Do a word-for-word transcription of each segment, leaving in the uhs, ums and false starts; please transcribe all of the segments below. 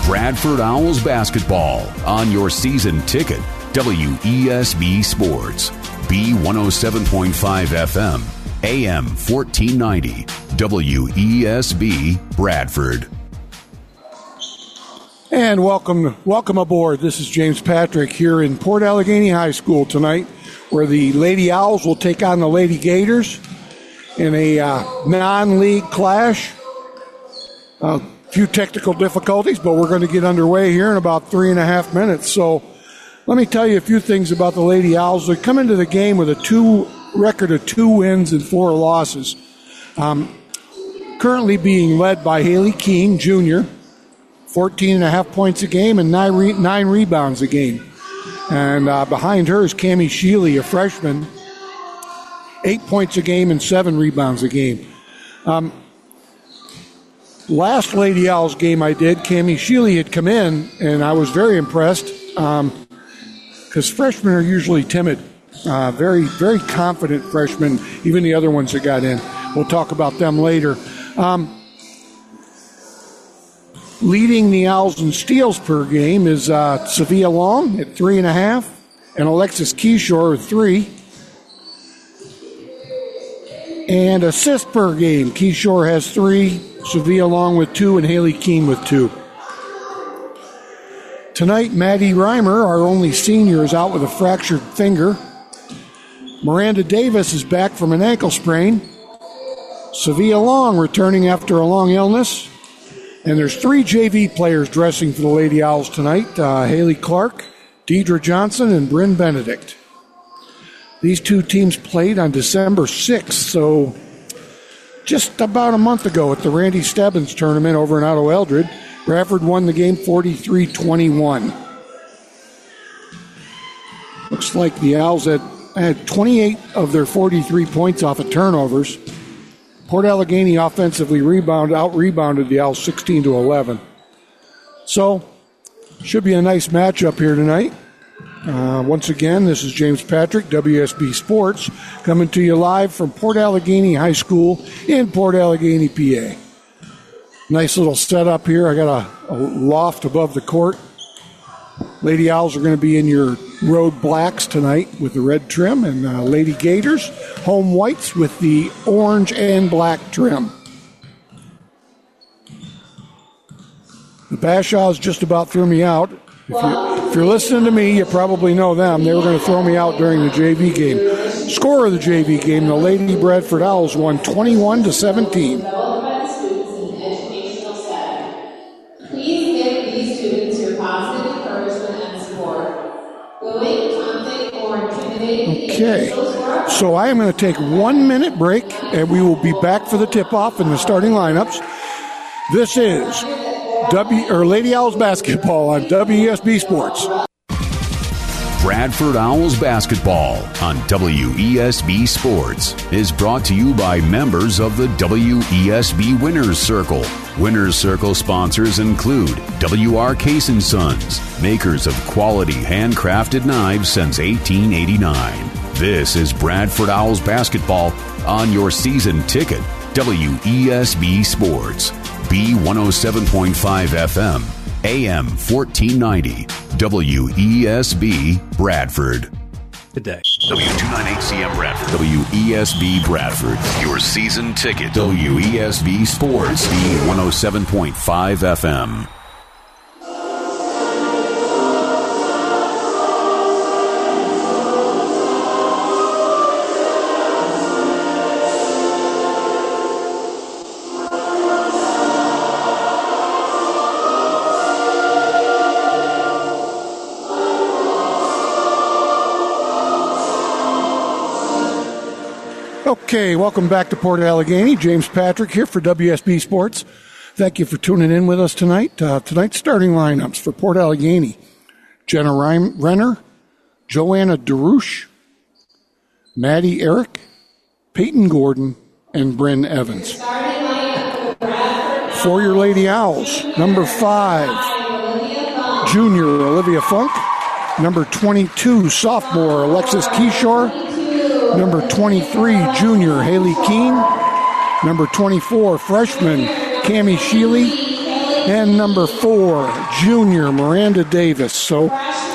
Bradford Owls basketball on your season ticket, W E S B Sports, B one oh seven point five F M, A M fourteen ninety, W E S B Bradford. And welcome, welcome aboard. This is James Patrick here in Port Allegany High School tonight, where the Lady Owls will take on the Lady Gators in a uh, non-league clash. A uh, few technical difficulties, but we're going to get underway here in about three and a half minutes. So let me tell you a few things about the Lady Owls. They come into the game with a two record of two wins and four losses. Um, currently being led by Haley Keene, Junior, fourteen and a half points a game and nine, re- nine rebounds a game. And uh, behind her is Cammie Sheely, a freshman, eight points a game and seven rebounds a game. Um, last Lady Owls game I did, Cammie Sheely had come in, and I was very impressed because um, freshmen are usually timid. Uh, very, very confident freshmen, even the other ones that got in. We'll talk about them later. Um, leading the Owls in steals per game is uh, Savia Long at three and a half, and Alexis Keyshore with three. And assists per game, Keyshore has three, Savia Long with two, and Haley Keene with two. Tonight, Maddie Reimer, our only senior, is out with a fractured finger. Miranda Davis is back from an ankle sprain. Savia Long returning after a long illness. And there's three J V players dressing for the Lady Owls tonight. Uh, Haley Clark, Deidre Johnson, and Bryn Benedict. These two teams played on December sixth, so just about a month ago at the Randy Stebbins tournament over in Otto Eldred. Bradford won the game forty-three twenty-one. Looks like the Owls had, had twenty-eight of their forty-three points off of turnovers. Port Allegany offensively rebound, out-rebounded the Owls sixteen to eleven. So, should be a nice matchup here tonight. Uh, once again, this is James Patrick, W S B Sports, coming to you live from Port Allegany High School in Port Allegany, P A. Nice little setup here. I got a, a loft above the court. Lady Owls are going to be in your road blacks tonight with the red trim, and uh, Lady Gators, home whites with the orange and black trim. The Bashaws just about threw me out. If you're, if you're listening to me, you probably know them. They were going to throw me out during the J V game. Score of the J V game, the Lady Bradford Owls won twenty-one to seventeen. Okay, so I am going to take one minute break, and we will be back for the tip-off and the starting lineups. This is W or Lady Owls basketball on W E S B Sports. Bradford Owls basketball on W E S B Sports is brought to you by members of the W E S B Winners Circle. Winners Circle sponsors include W R Case and Sons, makers of quality handcrafted knives since eighteen eighty-nine. This is Bradford Owls basketball on your season ticket, W E S B Sports, B one oh seven point five F M, A M fourteen ninety, W E S B Bradford. Today. W two ninety-eight C M Bradford. W E S B Bradford. Your season ticket. W E S B Sports. B one oh seven point five F M. Okay, welcome back to Port Allegany. James Patrick here for W S B Sports. Thank you for tuning in with us tonight. Uh, tonight's starting lineups for Port Allegany: Jenna Reim- Renner, Joanna DeRouche, Maddie Eric, Peyton Gordon, and Bryn Evans. For your Lady Owls, number five, junior Olivia Funk. Number twenty-two, sophomore Alexis Keyshore. Number twenty-three, junior Haley Keene. Number twenty-four, freshman Cammie Sheely. and number four, junior Miranda Davis. So uh,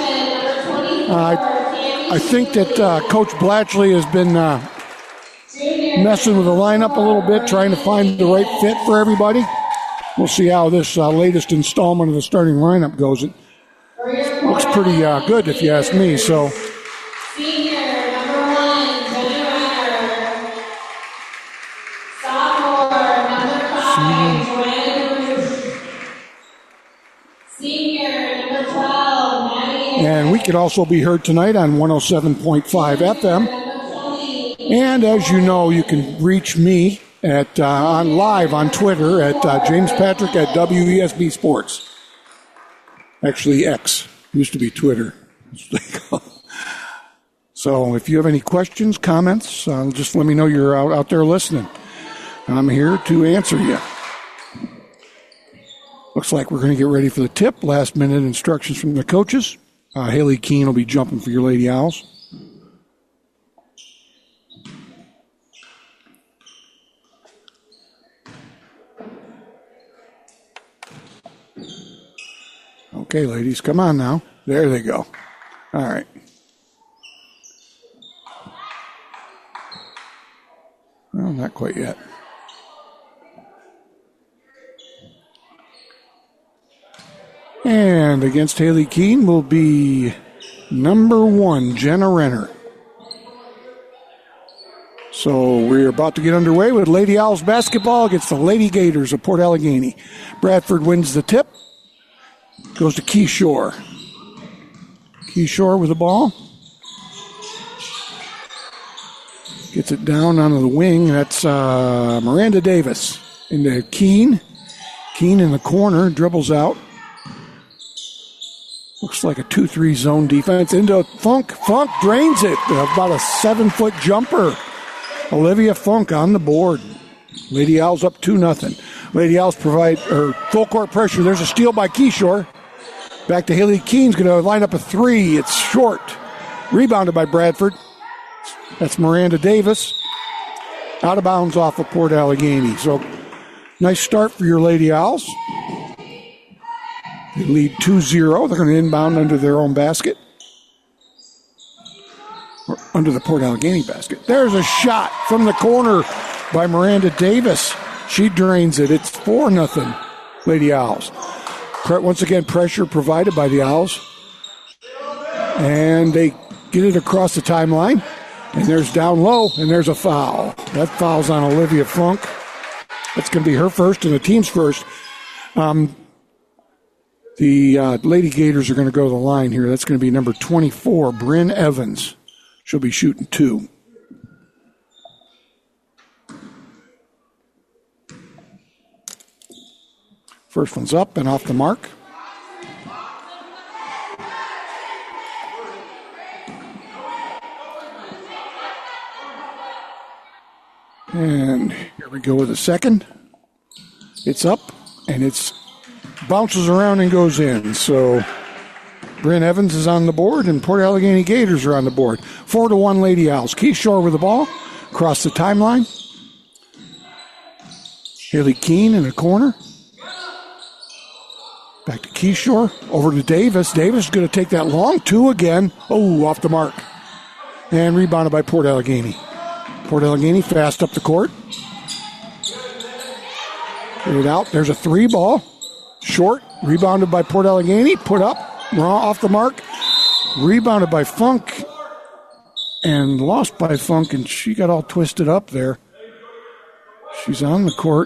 I, I think that uh, Coach Blatchley has been uh, messing with the lineup a little bit, trying to find the right fit for everybody. We'll see how this uh, latest installment of the starting lineup goes. It looks pretty uh, good, if you ask me. So, Senior number one, Jenny Renner. Sophomore number five, Joanna Bruce. Senior number twelve, Maddie. And we could also be heard tonight on one oh seven point five F M. And as you know, you can reach me at uh, on live on Twitter at uh, James Patrick at W E S B Sports. Actually, X used to be Twitter. So if you have any questions, comments, uh, just let me know you're out, out there listening. I'm here to answer you. Looks like we're going to get ready for the tip. Last minute instructions from the coaches. Uh, Haley Keene will be jumping for your Lady Owls. Okay, ladies, come on now. There they go. All right. Well, not quite yet. And against Haley Keene will be number one, Jenna Renner. So we're about to get underway with Lady Owls basketball against the Lady Gators of Port Allegany. Bradford wins the tip. Goes to Keyshore. Keyshore with the ball. Gets it down onto the wing. That's uh, Miranda Davis into Keene. Keene in the corner, dribbles out. Looks like a two three zone defense. Into Funk. Funk drains it. About a seven-foot jumper. Olivia Funk on the board. Lady Owls up two nothing. Lady Owls provide or full court pressure. There's a steal by Keyshore. Back to Haley Keene's going to line up a three. It's short. Rebounded by Bradford. That's Miranda Davis. Out of bounds off of Port Allegany. So nice start for your Lady Owls. They lead two zero. They're going to inbound under their own basket. Or under the Port Allegany basket. There's a shot from the corner by Miranda Davis. She drains it. It's four nothing, Lady Owls. Once again, pressure provided by the Owls. And they get it across the timeline. And there's down low, and there's a foul. That foul's on Olivia Funk. That's going to be her first and the team's first. Um, the uh, Lady Gators are going to go to the line here. That's going to be number twenty-four, Bryn Evans. She'll be shooting two. First one's up and off the mark. And here we go with the second. It's up, and it's bounces around and goes in. So Bryn Evans is on the board, and Port Allegany Gators are on the board. Four to one Lady Owls. Keyshore with the ball. Across the timeline. Haley Keene in the corner. Back to Keyshore. Over to Davis. Davis is going to take that long two again. Oh, off the mark. And rebounded by Port Allegany. Port Allegany fast up the court. Get it out. There's a three ball. Short. Rebounded by Port Allegany. Put up. Raw off the mark. Rebounded by Funk. And lost by Funk. And she got all twisted up there. She's on the court.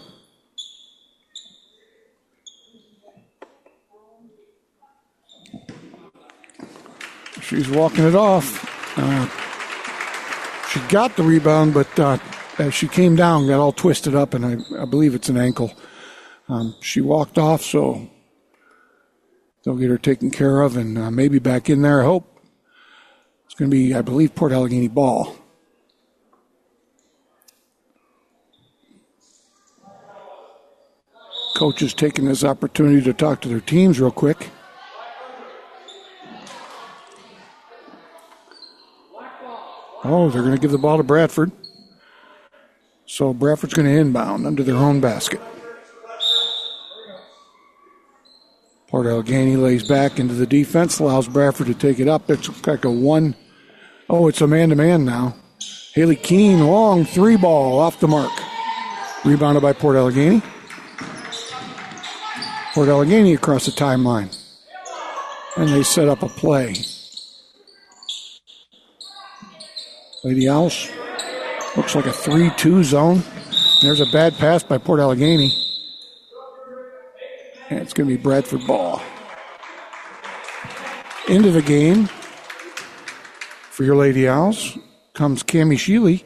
She's walking it off. Uh, she got the rebound, but uh, as she came down, got all twisted up, and I, I believe it's an ankle. Um, she walked off, so they'll get her taken care of, and uh, maybe back in there, I hope. It's going to be, I believe, Port Allegany ball. Coach is taking this opportunity to talk to their teams real quick. Oh, they're going to give the ball to Bradford. So Bradford's going to inbound under their own basket. Port Allegany lays back into the defense, allows Bradford to take it up. It's like a one. Oh, it's a man-to-man now. Haley Keene, long three ball off the mark. Rebounded by Port Allegany. Port Allegany across the timeline. And they set up a play. Lady Owls looks like a three two zone. There's a bad pass by Port Allegany. And it's going to be Bradford ball. Into the game for your Lady Owls comes Cammie Sheely.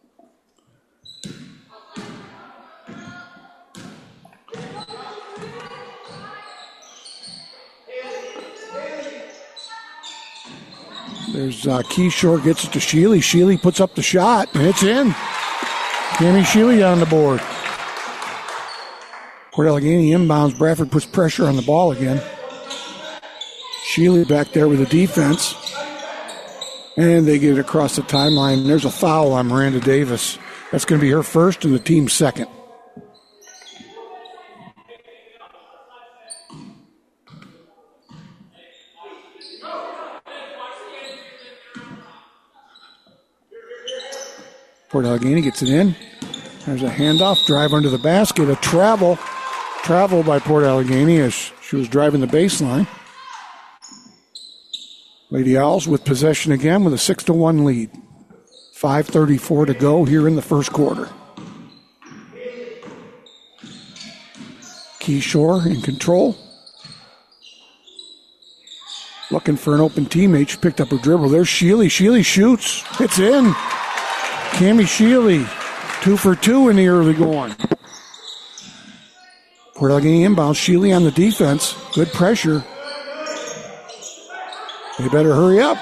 There's uh, Keyshore gets it to Sheely. Sheely puts up the shot, and it's in. Cammie Sheely on the board. Port Allegany inbounds. Bradford puts pressure on the ball again. Sheely back there with the defense. And they get it across the timeline. There's a foul on Miranda Davis. That's going to be her first and the team's second. Port Allegany gets it in. There's a handoff, drive under the basket, a travel. Travel by Port Allegany as she was driving the baseline. Lady Owls with possession again with a six to one lead. five thirty-four to go here in the first quarter. Keyshore in control. Looking for an open teammate. She picked up her dribble. There's Sheely. Sheely shoots. It's in. Cammie Sheely, two for two in the early going. Port Allegany inbounds. Sheely on the defense. Good pressure. They better hurry up.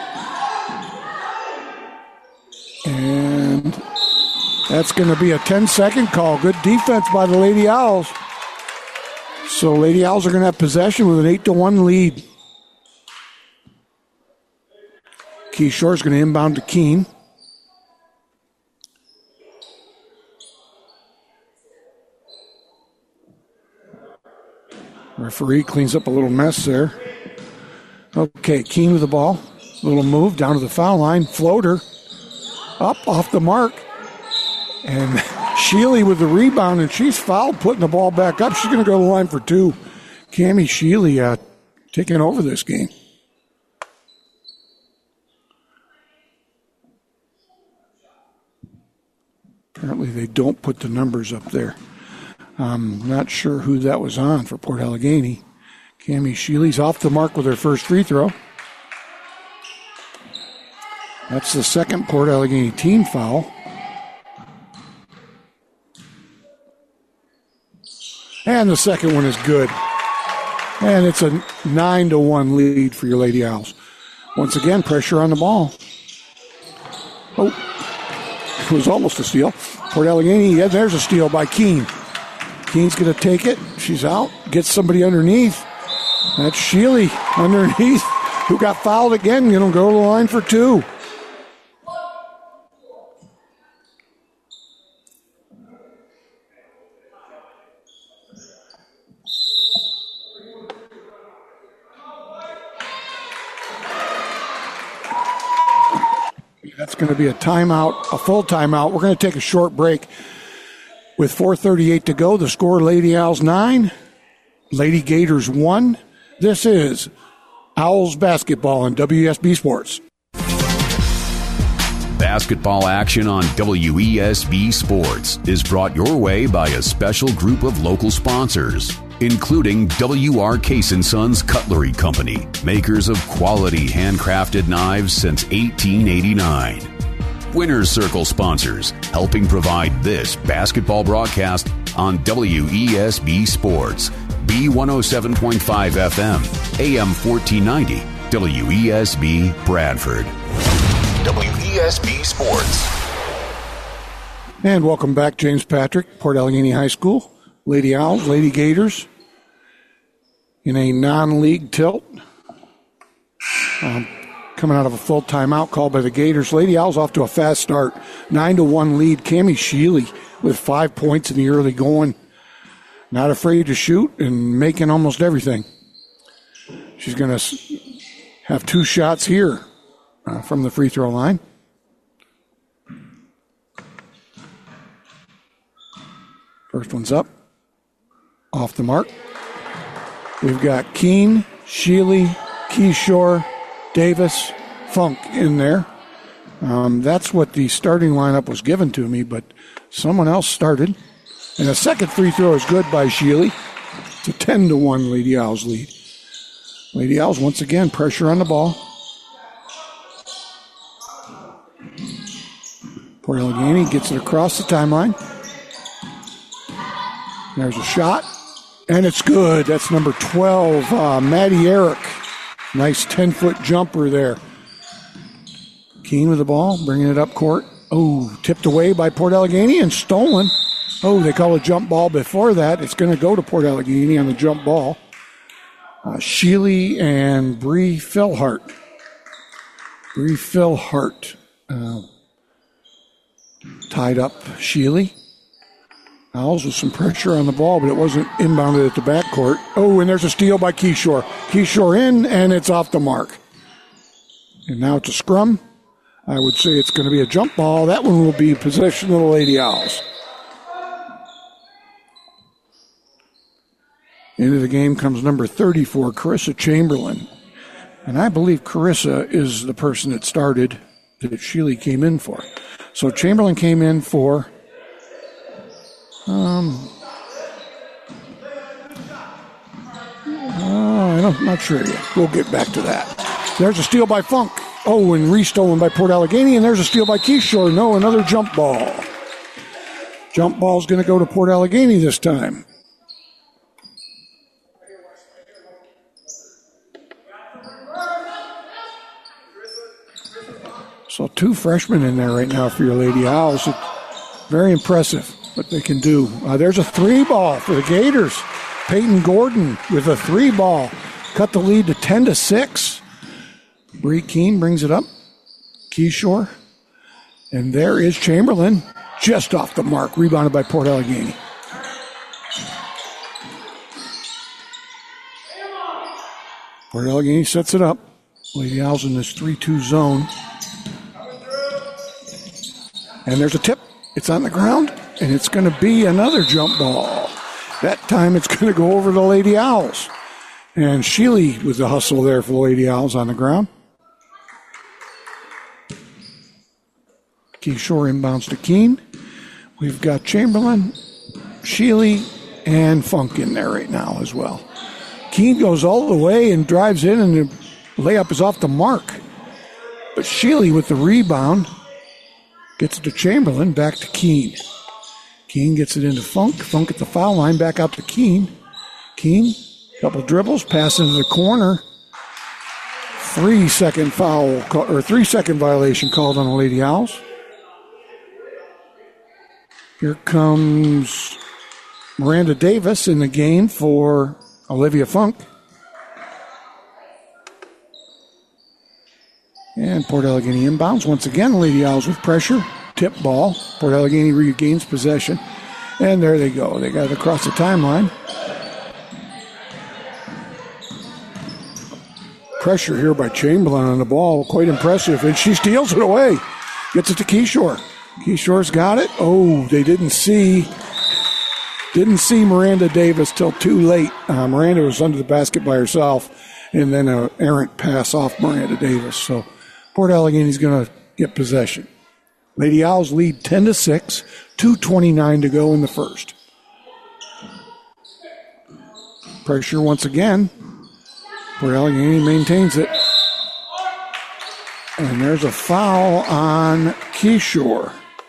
And that's going to be a ten-second call. Good defense by the Lady Owls. So Lady Owls are going to have possession with an eight to one lead. Keyshore's going to inbound to Keene. Referee cleans up a little mess there. Okay, Keene with the ball. Little move down to the foul line. Floater. Up off the mark. And Sheely with the rebound, and she's fouled, putting the ball back up. She's going to go to the line for two. Cammie Sheely uh, taking over this game. Apparently they don't put the numbers up there. I'm not sure who that was on for Port Allegany. Cammie Sheely's off the mark with her first free throw. That's the second Port Allegany team foul. And the second one is good. And it's a nine to one lead for your Lady Owls. Once again, pressure on the ball. Oh, it was almost a steal. Port Allegany, yeah, there's a steal by Keene. Keene's going to take it. She's out. Gets somebody underneath. That's Sheely underneath, who got fouled again. Going to go to the line for two. That's going to be a timeout, a full timeout. We're going to take a short break. With four thirty-eight to go, the score, Lady Owls nine, Lady Gators one. This is Owls basketball on W E S B Sports. Basketball action on W E S B Sports is brought your way by a special group of local sponsors, including W R Case and Sons Cutlery Company, makers of quality handcrafted knives since eighteen eighty-nine. Winner's Circle sponsors, helping provide this basketball broadcast on W E S B Sports, B one oh seven point five F M, A M fourteen ninety, W E S B Bradford. W E S B Sports. And welcome back, James Patrick, Port Allegany High School. Lady Owls, Lady Gators in a non-league tilt. Um, coming out of a full timeout called by the Gators. Lady Owls off to a fast start. nine to one lead. Cammie Sheely with five points in the early going. Not afraid to shoot and making almost everything. She's going to have two shots here uh, from the free throw line. First one's up, off the mark. We've got Keene, Shealy, Keyshore, Davis, Funk in there. Um, that's what the starting lineup was given to me, but someone else started. And the second free throw is good by Shealy. It's a ten to one Lady Owls lead. Lady Owls, once again, pressure on the ball. Port Allegany gets it across the timeline. There's a shot, and it's good. That's number twelve, uh, Maddie Eric. Nice ten-foot jumper there. Keene with the ball, bringing it up court. Oh, tipped away by Port Allegany and stolen. Oh, they call a jump ball before that. It's going to go to Port Allegany on the jump ball. Uh, Shealy and Bree Philhart. Bree Philhart uh, tied up Shealy. Owls with some pressure on the ball, but it wasn't inbounded at the backcourt. Oh, and there's a steal by Keyshore. Keyshore in, and it's off the mark. And now it's a scrum. I would say it's going to be a jump ball. That one will be possession of the Lady Owls. Into the game comes number thirty-four, Carissa Chamberlain. And I believe Carissa is the person that started that Shealy came in for. So Chamberlain came in for... Um, uh, I'm not sure yet. We'll get back to that. There's a steal by Funk. Oh, and restolen by Port Allegany, and there's a steal by Keyshore. No, another jump ball. Jump ball's going to go to Port Allegany this time. So two freshmen in there right now for your Lady Owls. Very impressive what they can do. Uh, there's a three ball for the Gators. Peyton Gordon with a three ball. Cut the lead to ten to six. Bree Keene brings it up. Keyshore. And there is Chamberlain. Just off the mark. Rebounded by Port Allegany. Port Allegany sets it up. Lady Owls in this three two zone. And there's a tip. It's on the ground. And it's going to be another jump ball. That time it's going to go over the Lady Owls. And Shealy with the hustle there for the Lady Owls on the ground. Keyshore inbounds to Keene. We've got Chamberlain, Shealy, and Funk in there right now as well. Keene goes all the way and drives in, and the layup is off the mark. But Shealy with the rebound gets it to Chamberlain, back to Keene. Keene gets it into Funk. Funk at the foul line, back out to Keene. Keene, couple dribbles, pass into the corner. Three second foul, or three second violation called on the Lady Owls. Here comes Miranda Davis in the game for Olivia Funk. And Port Allegany inbounds. Once again, Lady Owls with pressure. Tip ball. Port Allegany regains possession. And there they go. They got it across the timeline. Pressure here by Chamberlain on the ball. Quite impressive. And she steals it away. Gets it to Keyshore. Keyshore's got it. Oh, they didn't see didn't see Miranda Davis till too late. Uh, Miranda was under the basket by herself. And then an errant pass off Miranda Davis. So Port Allegany's going to get possession. Lady Owls lead ten to six, two twenty-nine to go in the first. Pressure once again. Port Allegany maintains it. And there's a foul on Keyshore.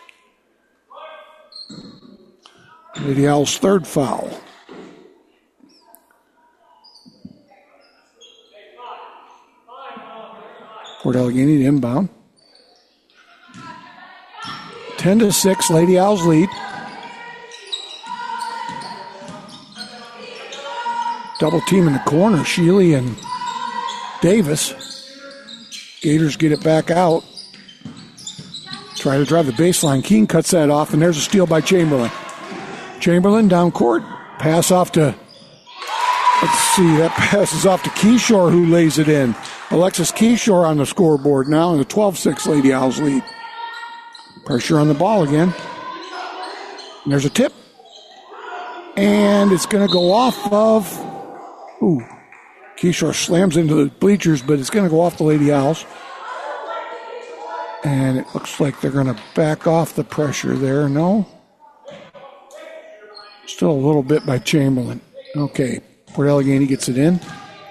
Lady Owls' third foul. Port Allegany to inbound. ten to six, Lady Owls lead. Double team in the corner, Shealy and Davis. Gators get it back out. Try to drive the baseline. Keene cuts that off, and there's a steal by Chamberlain. Chamberlain down court. Pass off to Let's see, that passes off to Keyshore, who lays it in. Alexis Keyshore on the scoreboard now in the twelve six Lady Owls lead. Pressure on the ball again. And there's a tip. And it's going to go off of... Ooh. Keyshore slams into the bleachers, but it's going to go off the Lady Owls. And it looks like they're going to back off the pressure there. No? Still a little bit by Chamberlain. Okay. Port Allegany gets it in.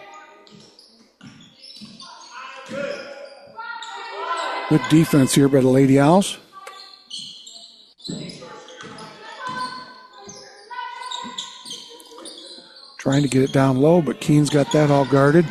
Good defense here by the Lady Owls. Trying to get it down low, but Keene's got that all guarded.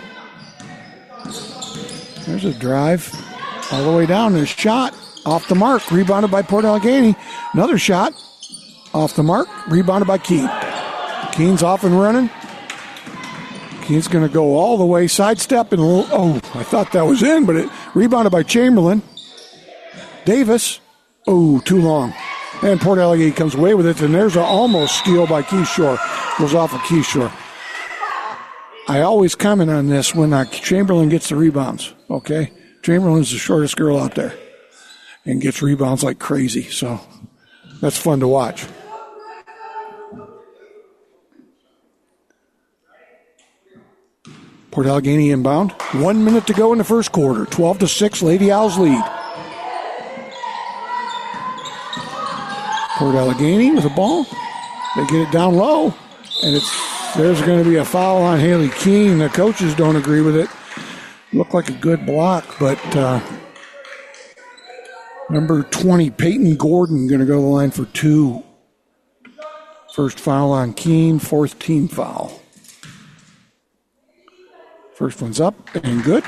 There's a drive all the way down. There's a shot off the mark. Rebounded by Port Allegany. Another shot off the mark. Rebounded by Keene. Keene's off and running. Keene's going to go all the way, sidestep, and oh, I thought that was in, but it rebounded by Chamberlain. Davis, oh, too long. And Port Allegany comes away with it, and there's an almost steal by Keyshore. Goes off of Keyshore. I always comment on this when uh, Chamberlain gets the rebounds, okay? Chamberlain's the shortest girl out there and gets rebounds like crazy, so that's fun to watch. Port Allegany inbound. One minute to go in the first quarter. twelve to six, Lady Owls lead. Port Allegany with the ball. They get it down low, and it's there's going to be a foul on Haley Keene. The coaches don't agree with it. Looked like a good block, but uh, number twenty, Peyton Gordon, going to go to the line for two. First foul on Keene, fourth team foul. First one's up and good.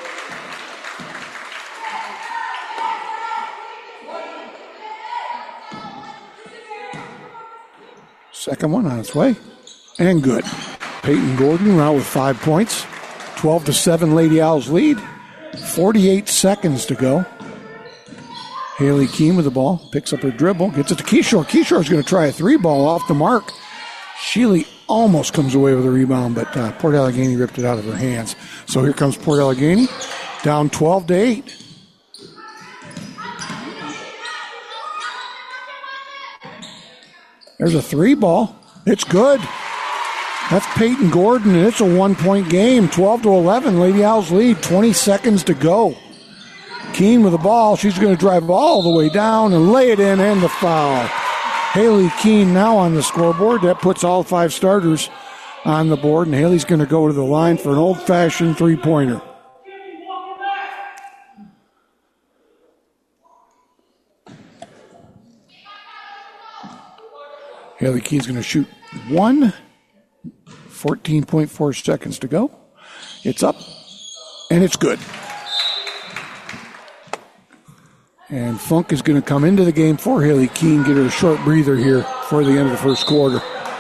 Second one on its way and good. Peyton Gordon out with five points. twelve to seven Lady Owls lead. forty-eight seconds to go. Haley Keene with the ball. Picks up her dribble. Gets it to Keyshore. Keyshore's going to try a three ball off the mark. Sheely almost comes away with a rebound, but uh, Port Allegany ripped it out of her hands. So here comes Port Allegany, down twelve to eight. There's a three ball. It's good. That's Peyton Gordon, and it's a one-point game. twelve to eleven, Lady Owls lead. twenty seconds to go. Keene with the ball. She's going to drive all the way down and lay it in, and the foul. Haley Keene now on the scoreboard. That puts all five starters on the board, and Haley's going to go to the line for an old-fashioned three-pointer. Haley Keene's going to shoot one. fourteen point four seconds to go. It's up, and it's good. And Funk is going to come into the game for Haley Keene, get her a short breather here for the end of the first quarter.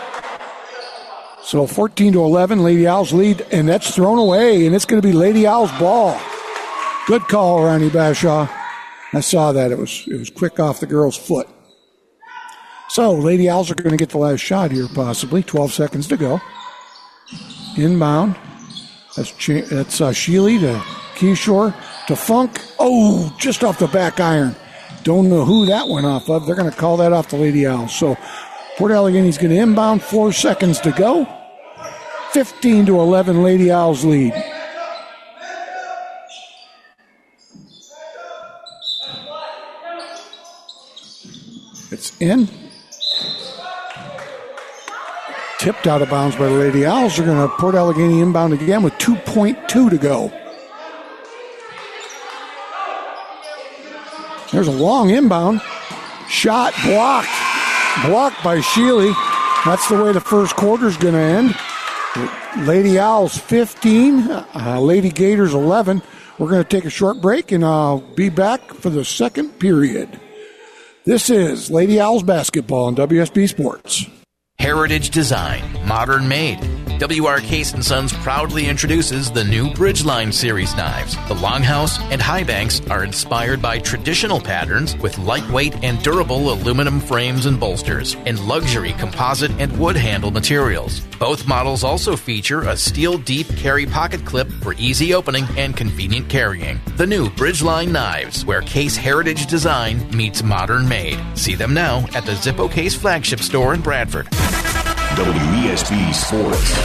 So fourteen to eleven, Lady Owls lead, and that's thrown away, and it's going to be Lady Owls ball. Good call, Ronnie Bashaw. I saw that. It was it was quick off the girl's foot. So Lady Owls are going to get the last shot here, possibly. twelve seconds to go. Inbound. That's, Ch- that's uh, Sheely to Keyshore to Funk. Oh, just off the back iron. Don't know who that went off of. They're going to call that off the Lady Owls. So Port Allegany's going to inbound. Four seconds to go. fifteen to eleven, Lady Owls lead. It's in. Tipped out of bounds by the Lady Owls. They're going to Port Allegany inbound again with two point two to go. There's a long inbound. Shot blocked. Blocked by Sheely. That's the way the first quarter's going to end. Lady Owls fifteen, uh, Lady Gators eleven. We're going to take a short break, and I'll be back for the second period. This is Lady Owls basketball on W S B Sports. Heritage Design, modern made. W R Case and Sons proudly introduces the new Bridgeline Series knives. The Longhouse and Highbanks are inspired by traditional patterns with lightweight and durable aluminum frames and bolsters and luxury composite and wood handle materials. Both models also feature a steel deep carry pocket clip for easy opening and convenient carrying. The new Bridgeline knives, where Case heritage design meets modern made. See them now at the Zippo Case flagship store in Bradford. W E S B Sports.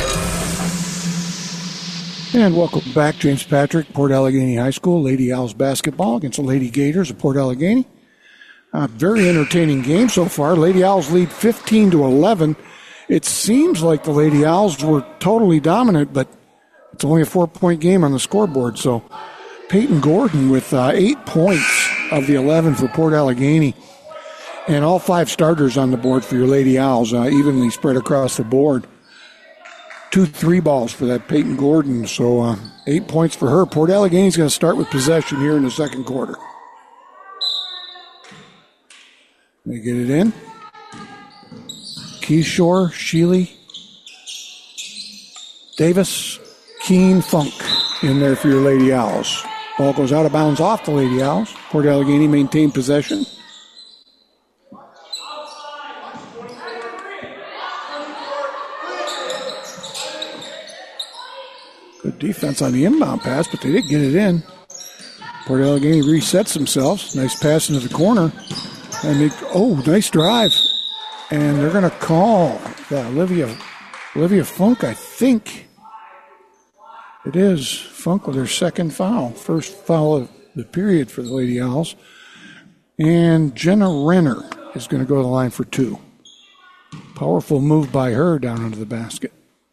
And welcome back, James Patrick, Port Allegany High School, Lady Owls basketball against the Lady Gators of Port Allegany. Uh, very entertaining game so far. Lady Owls lead fifteen to eleven. It seems like the Lady Owls were totally dominant, but it's only a four-point game on the scoreboard. So Peyton Gordon with uh, eight points of the eleven for Port Allegany. And all five starters on the board for your Lady Owls, uh, evenly spread across the board. Two three balls for that Peyton Gordon, so uh, eight points for her. Port Allegany's going to start with possession here in the second quarter. They get it in. Keyshore, Sheely, Davis, Keene, Funk in there for your Lady Owls. Ball goes out of bounds off the Lady Owls. Port Allegany maintained possession. Good defense on the inbound pass, but they did get it in. Port Allegany resets themselves. Nice pass into the corner. And they, oh, nice drive. And they're going to call yeah, Olivia, Olivia Funk, I think. It is Funk with her second foul. First foul of the period for the Lady Owls. And Jenna Renner is going to go to the line for two. Powerful move by her down under the basket.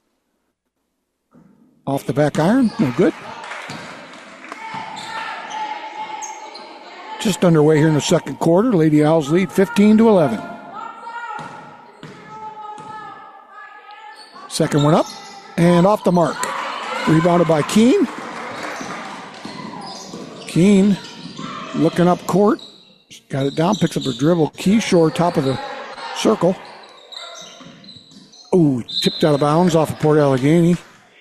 Off the back iron, no good. Just underway here in the second quarter. Lady Owls lead fifteen to eleven. Second one up and off the mark. Rebounded by Keene. Keene looking up court. Got it down, picks up her dribble. Keyshore, top of the circle. Ooh, tipped out of bounds off of Port Allegany.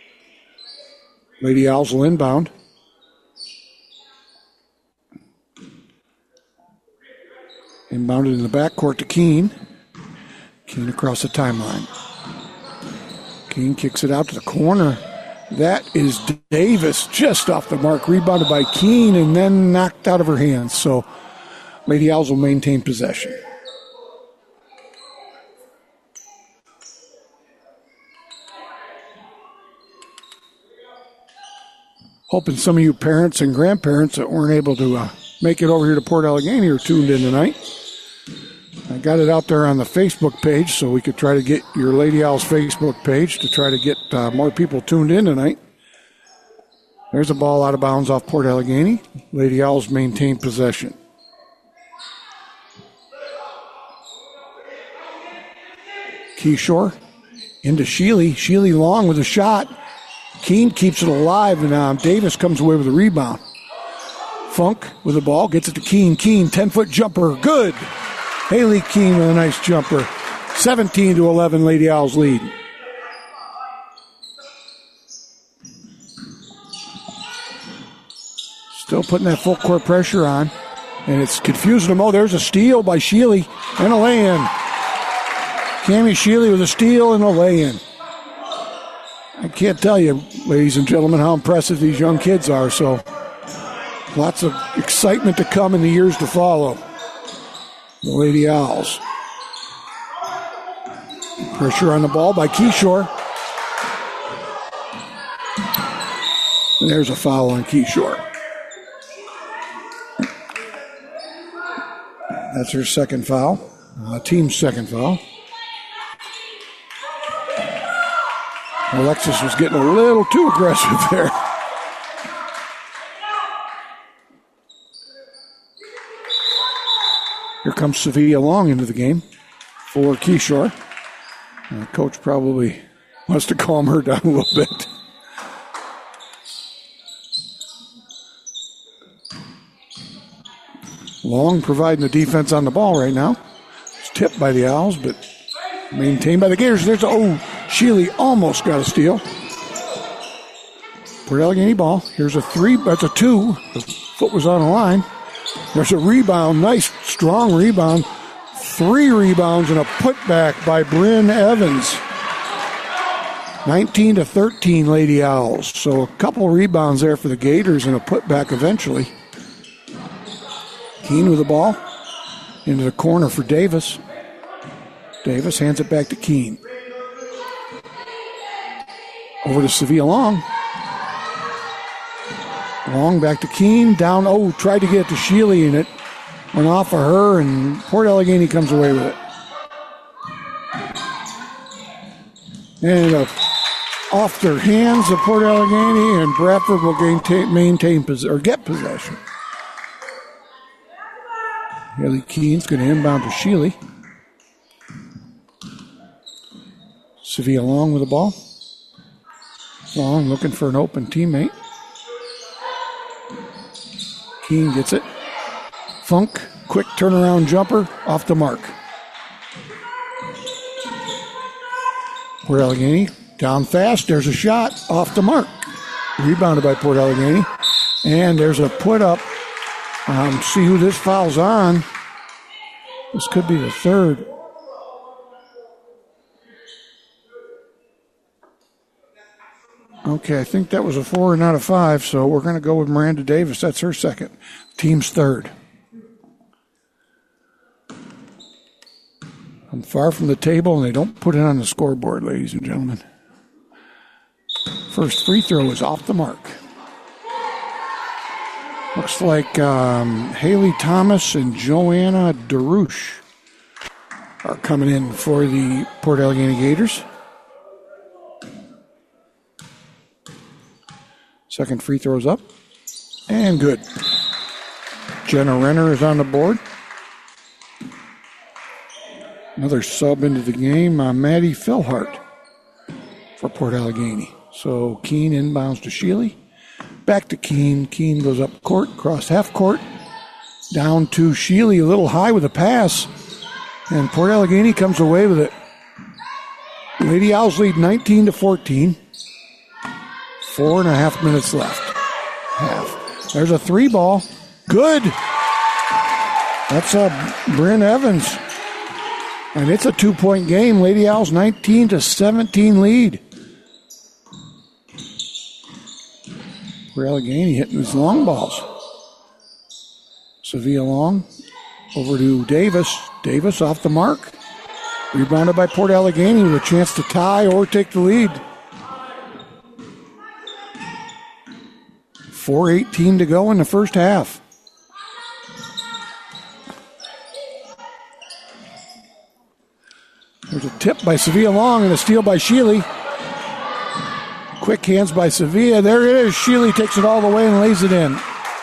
Lady Owls will inbound. Inbounded in the backcourt to Keene. Keene across the timeline. Keene kicks it out to the corner. That is Davis, just off the mark. Rebounded by Keene and then knocked out of her hands. So Lady Owls will maintain possession. Hoping some of you parents and grandparents that weren't able to uh, make it over here to Port Allegany are tuned in tonight. I got it out there on the Facebook page so we could try to get your Lady Owls Facebook page to try to get uh, more people tuned in tonight. There's a ball out of bounds off Port Allegany. Lady Owls maintain possession. Keyshore into Sheely. Sheely long with a shot. Keene keeps it alive, and um, Davis comes away with a rebound. Funk with the ball, gets it to Keene. Keene, ten-foot jumper, good. Haley Keene with a nice jumper. seventeen to eleven, Lady Owls lead. Still putting that full court pressure on, and it's confusing them. Oh, there's a steal by Sheely and a lay-in. Cammie Sheely with a steal and a lay-in. I can't tell you, ladies and gentlemen, how impressive these young kids are. So lots of excitement to come in the years to follow. The Lady Owls. Pressure on the ball by Keyshore. And there's a foul on Keyshore. That's her second foul. Uh, team's second foul. Alexis was getting a little too aggressive there. Here comes Sevilla Long into the game for Keyshore. Uh, coach probably wants to calm her down a little bit. Long providing the defense on the ball right now. It's tipped by the Owls, but maintained by the Gators. There's a, oh, Sheely almost got a steal. Port Allegheny ball. Here's a three. That's a two. The foot was on the line. There's a rebound. Nice, strong rebound. Three rebounds and a putback by Bryn Evans. nineteen to thirteen, Lady Owls. So a couple rebounds there for the Gators and a putback eventually. Keene with the ball. Into the corner for Davis. Davis hands it back to Keene. Over to Sevilla Long. Long back to Keene. Down. Oh, tried to get it to Sheely, and it went off of her, and Port Allegheny comes away with it. And uh, off their hands of Port Allegheny, and Bradford will gain ta- maintain pos- or get possession. Haley Keene's going to inbound to Sheely. Sevilla Long with the ball. Long looking for an open teammate. Keene gets it. Funk, quick turnaround jumper, off the mark. Port Allegheny down fast. There's a shot off the mark. Rebounded by Port Allegheny. And there's a put up. Um, see who this foul's on. This could be the third. Okay, I think that was a four and not a five, so we're going to go with Miranda Davis. That's her second. Team's third. I'm far from the table, and they don't put it on the scoreboard, ladies and gentlemen. First free throw is off the mark. Looks like um, Haley Thomas and Joanna DeRouche are coming in for the Port Allegheny Gators. Second free throw's up. And good. Jenna Renner is on the board. Another sub into the game, uh, Maddie Philhart for Port Allegheny. So Keene inbounds to Sheely. Back to Keene. Keene goes up court, across half court. Down to Sheely, a little high with a pass. And Port Allegheny comes away with it. Lady Owls lead nineteen to fourteen. Four and a half minutes left. Half. There's a three ball. Good. That's uh, Bryn Evans. And it's a two-point game. Lady Owls nineteen to seventeen lead. Port Allegheny hitting his long balls. Sevilla Long over to Davis. Davis off the mark. Rebounded by Port Allegheny with a chance to tie or take the lead. four eighteen to go in the first half. There's a tip by Sevilla Long and a steal by Sheely. Quick hands by Sevilla. There it is. Sheely takes it all the way and lays it in.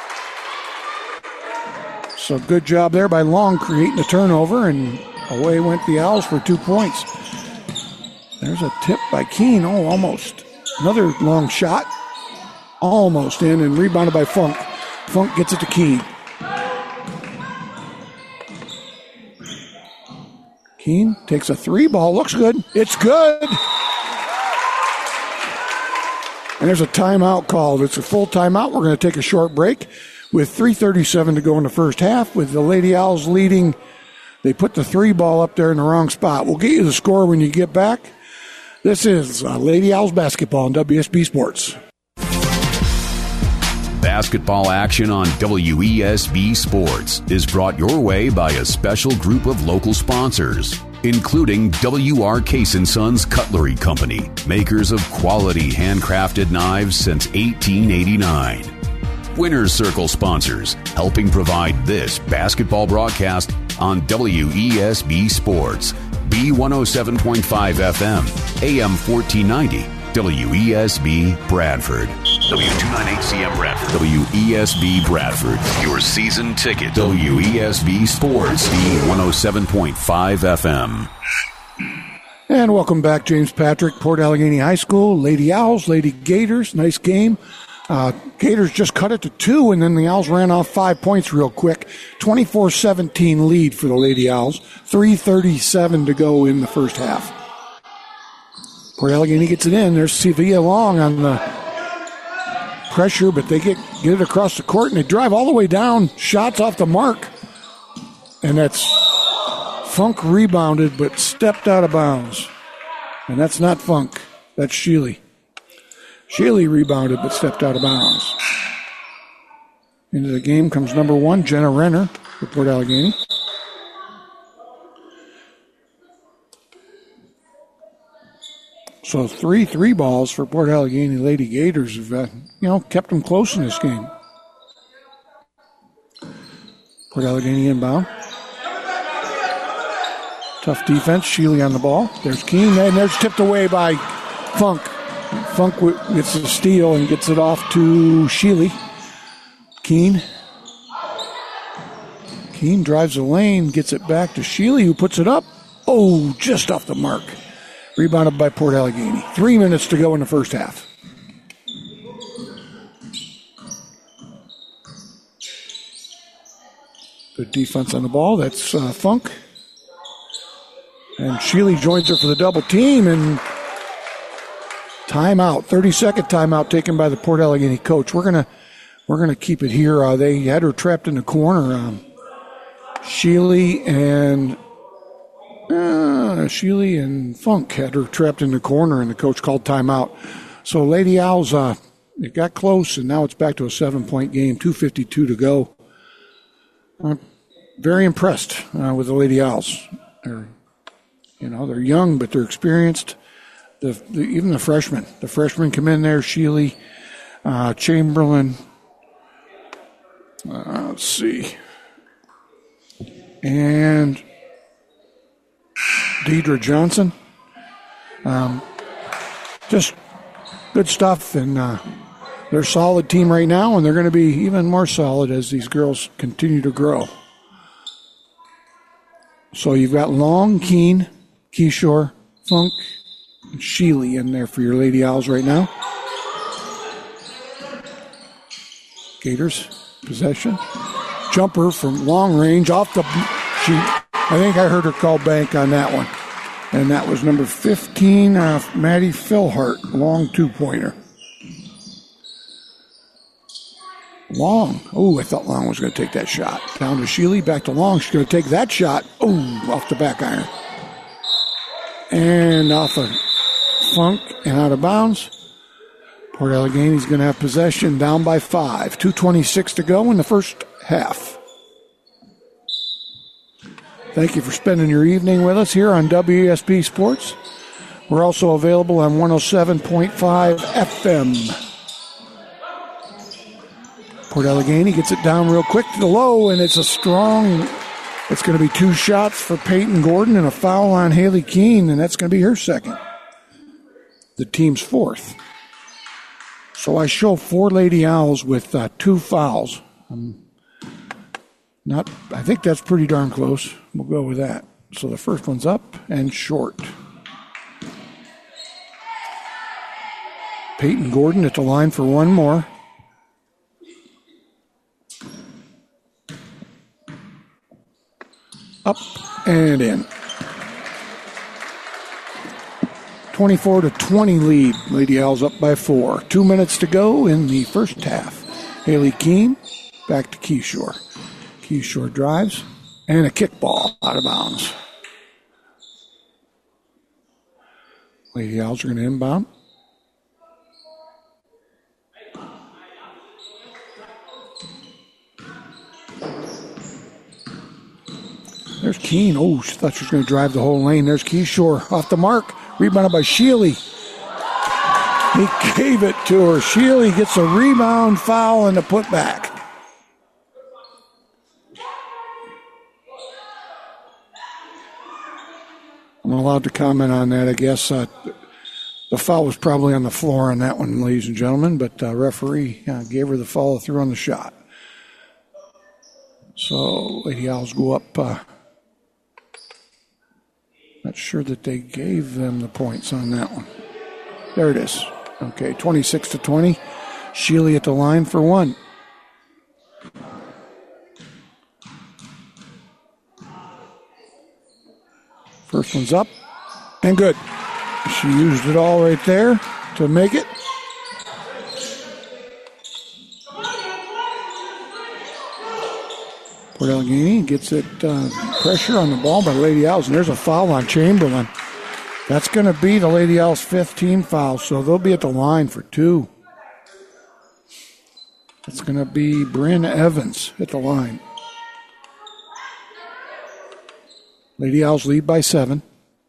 So good job there by Long creating a turnover, and away went the Owls for two points. There's a tip by Keene. Oh, almost. Another long shot. Almost in and rebounded by Funk. Funk gets it to Keene. Keene takes a three ball. Looks good. It's good. And there's a timeout called. It's a full timeout. We're going to take a short break with three thirty-seven to go in the first half with the Lady Owls leading. They put the three ball up there in the wrong spot. We'll get you the score when you get back. This is uh, Lady Owls basketball on W S B Sports. Basketball action on W E S B Sports is brought your way by a special group of local sponsors, including W R Case and Sons Cutlery Company, makers of quality handcrafted knives since eighteen eighty-nine. Winners Circle sponsors, helping provide this basketball broadcast on W E S B Sports, B one oh seven point five F M, A M fourteen ninety, W E S B Bradford. W two ninety-eight C M Bradford. W E S B Bradford. Your season ticket. W E S B Sports. B one oh seven point five F M. And welcome back, James Patrick, Port Allegheny High School. Lady Owls, Lady Gators. Nice game. Uh, Gators just cut it to two, and then the Owls ran off five points real quick. twenty-four seventeen lead for the Lady Owls. three thirty-seven to go in the first half. Port Allegany gets it in. There's Sevilla Long on the pressure, but they get, get it across the court, and they drive all the way down. Shots off the mark. And that's Funk rebounded, but stepped out of bounds. And that's not Funk. That's Sheely. Sheely rebounded, but stepped out of bounds. Into the game comes number one, Jenna Renner for Port Allegany. So three three balls for Port Allegany Lady Gators have, uh, you know, kept them close in this game. Port Allegany inbound. Tough defense. Sheely on the ball. There's Keene, and there's tipped away by Funk. Funk gets a steal and gets it off to Sheely. Keene. Keene drives the lane, gets it back to Sheely, who puts it up. Oh, just off the mark. Rebounded by Port Allegany. Three minutes to go in the first half. Good defense on the ball. That's uh, Funk. And Sheely joins her for the double team, and timeout, thirty-second timeout taken by the Port Allegany coach. We're gonna we're gonna keep it here. Uh, they had her trapped in the corner. Um, Sheely and uh, Sheely and Funk had her trapped in the corner, and the coach called timeout. So Lady Owls, uh, it got close, and now it's back to a seven-point game. two fifty-two to go. I'm very impressed uh, with the Lady Owls. They're, you know, they're young, but they're experienced. The, the, even the freshmen. The freshmen come in there, Sheely, uh, Chamberlain, uh, let's see, and Deidre Johnson. Um, just good stuff, and uh, they're a solid team right now, and they're going to be even more solid as these girls continue to grow. So you've got Long, Keene, Keyshore, Funk, Sheely in there for your Lady Owls right now. Gators, possession. Jumper from long range off the... She, I think I heard her call bank on that one. And that was number fifteen, uh, Maddie Philhart, long two-pointer. Long. Oh, I thought Long was going to take that shot. Down to Sheely, back to Long. She's going to take that shot. Oh, off the back iron. And off of Funk and out of bounds. Port Allegany's going to have possession, down by five. two twenty-six to go in the first half. Thank you for spending your evening with us here on W E S B Sports. We're also available on one oh seven point five F M. Port Allegany gets it down real quick to the low, and it's a strong... It's going to be two shots for Peyton Gordon and a foul on Haley Keene, and that's going to be her second. The team's fourth. So I show four Lady Owls with uh, two fouls. Um, not, I think that's pretty darn close. We'll go with that. So the first one's up and short. Peyton Gordon at the line for one more. Up and in. twenty-four to twenty lead. Lady Owls up by four. Two minutes to go in the first half. Haley Keene back to Keyshore. Keyshore drives and a kickball out of bounds. Lady Owls are going to inbound. There's Keene. Oh, she thought she was going to drive the whole lane. There's Keyshore off the mark. Rebounded by Sheely. He gave it to her. Sheely gets a rebound, foul, and a putback. I'm allowed to comment on that, I guess. Uh, the foul was probably on the floor on that one, ladies and gentlemen, but the uh, referee uh, gave her the follow through on the shot. So Lady Owls go up. Uh, not sure that they gave them the points on that one. There it is. Okay, twenty-six to twenty. Sheely at the line for one. First one's up and good. She used it all right there to make it. Port Allegany gets it uh, pressure on the ball by Lady Owls, and there's a foul on Chamberlain. That's going to be the Lady Owls' fifth team foul, so they'll be at the line for two. It's going to be Bryn Evans at the line. Lady Owls lead by seven.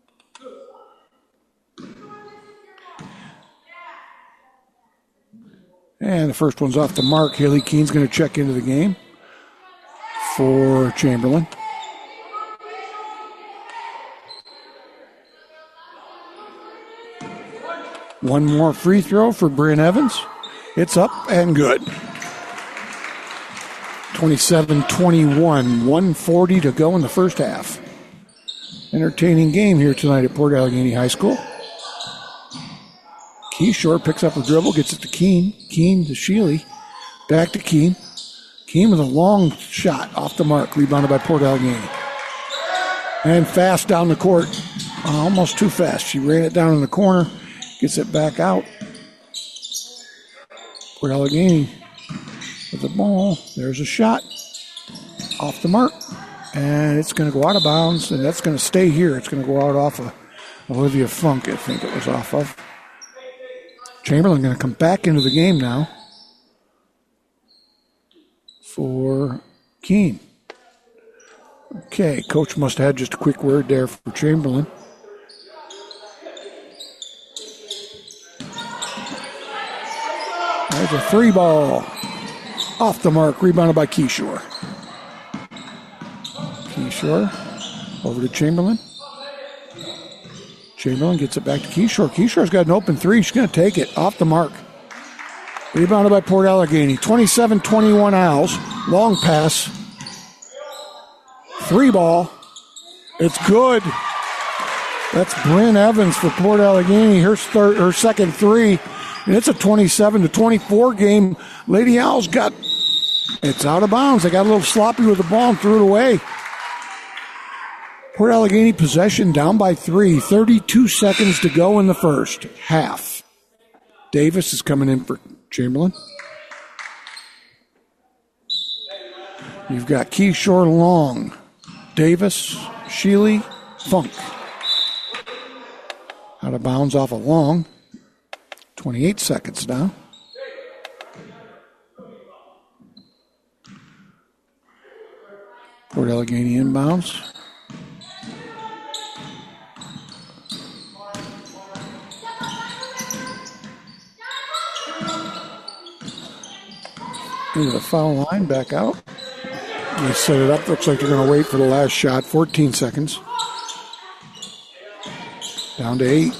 And the first one's off the mark. Haley Keene's going to check into the game for Chamberlain. One more free throw for Bryn Evans. It's up and good. twenty-seven twenty-one, one forty to go in the first half. Entertaining game here tonight at Port Allegany High School. Keyshore picks up a dribble, gets it to Keene. Keene to Sheely. Back to Keene. Keene with a long shot off the mark, rebounded by Port Allegany. And fast down the court. Uh, almost too fast. She ran it down in the corner, gets it back out. Port Allegany with the ball. There's a shot off the mark. And it's going to go out of bounds, and that's going to stay here. It's going to go out off of Olivia Funk, I think it was off of. Chamberlain going to come back into the game now for Keene. Okay, coach must have had just a quick word there for Chamberlain. There's a free ball. Off the mark, rebounded by Keyshore. Keyshore over to Chamberlain. Chamberlain gets it back to Keyshore. Keyshore's got an open three. She's going to take it off the mark. Rebounded by Port Allegany. twenty-seven twenty-one Owls. Long pass. Three ball. It's good. That's Bryn Evans for Port Allegany. Her, third, her second three. And it's a twenty-seven to twenty-four game. Lady Owls got, it's out of bounds. They got a little sloppy with the ball and threw it away. Port Allegany possession down by three. thirty-two seconds to go in the first half. Davis is coming in for Chamberlain. You've got Keyshore, Long, Davis, Sheely, Funk. Out of bounds off of Long. twenty-eight seconds now. Port Allegany inbounds. Into the foul line, back out. They set it up. Looks like they're going to wait for the last shot. fourteen seconds. Down to eight.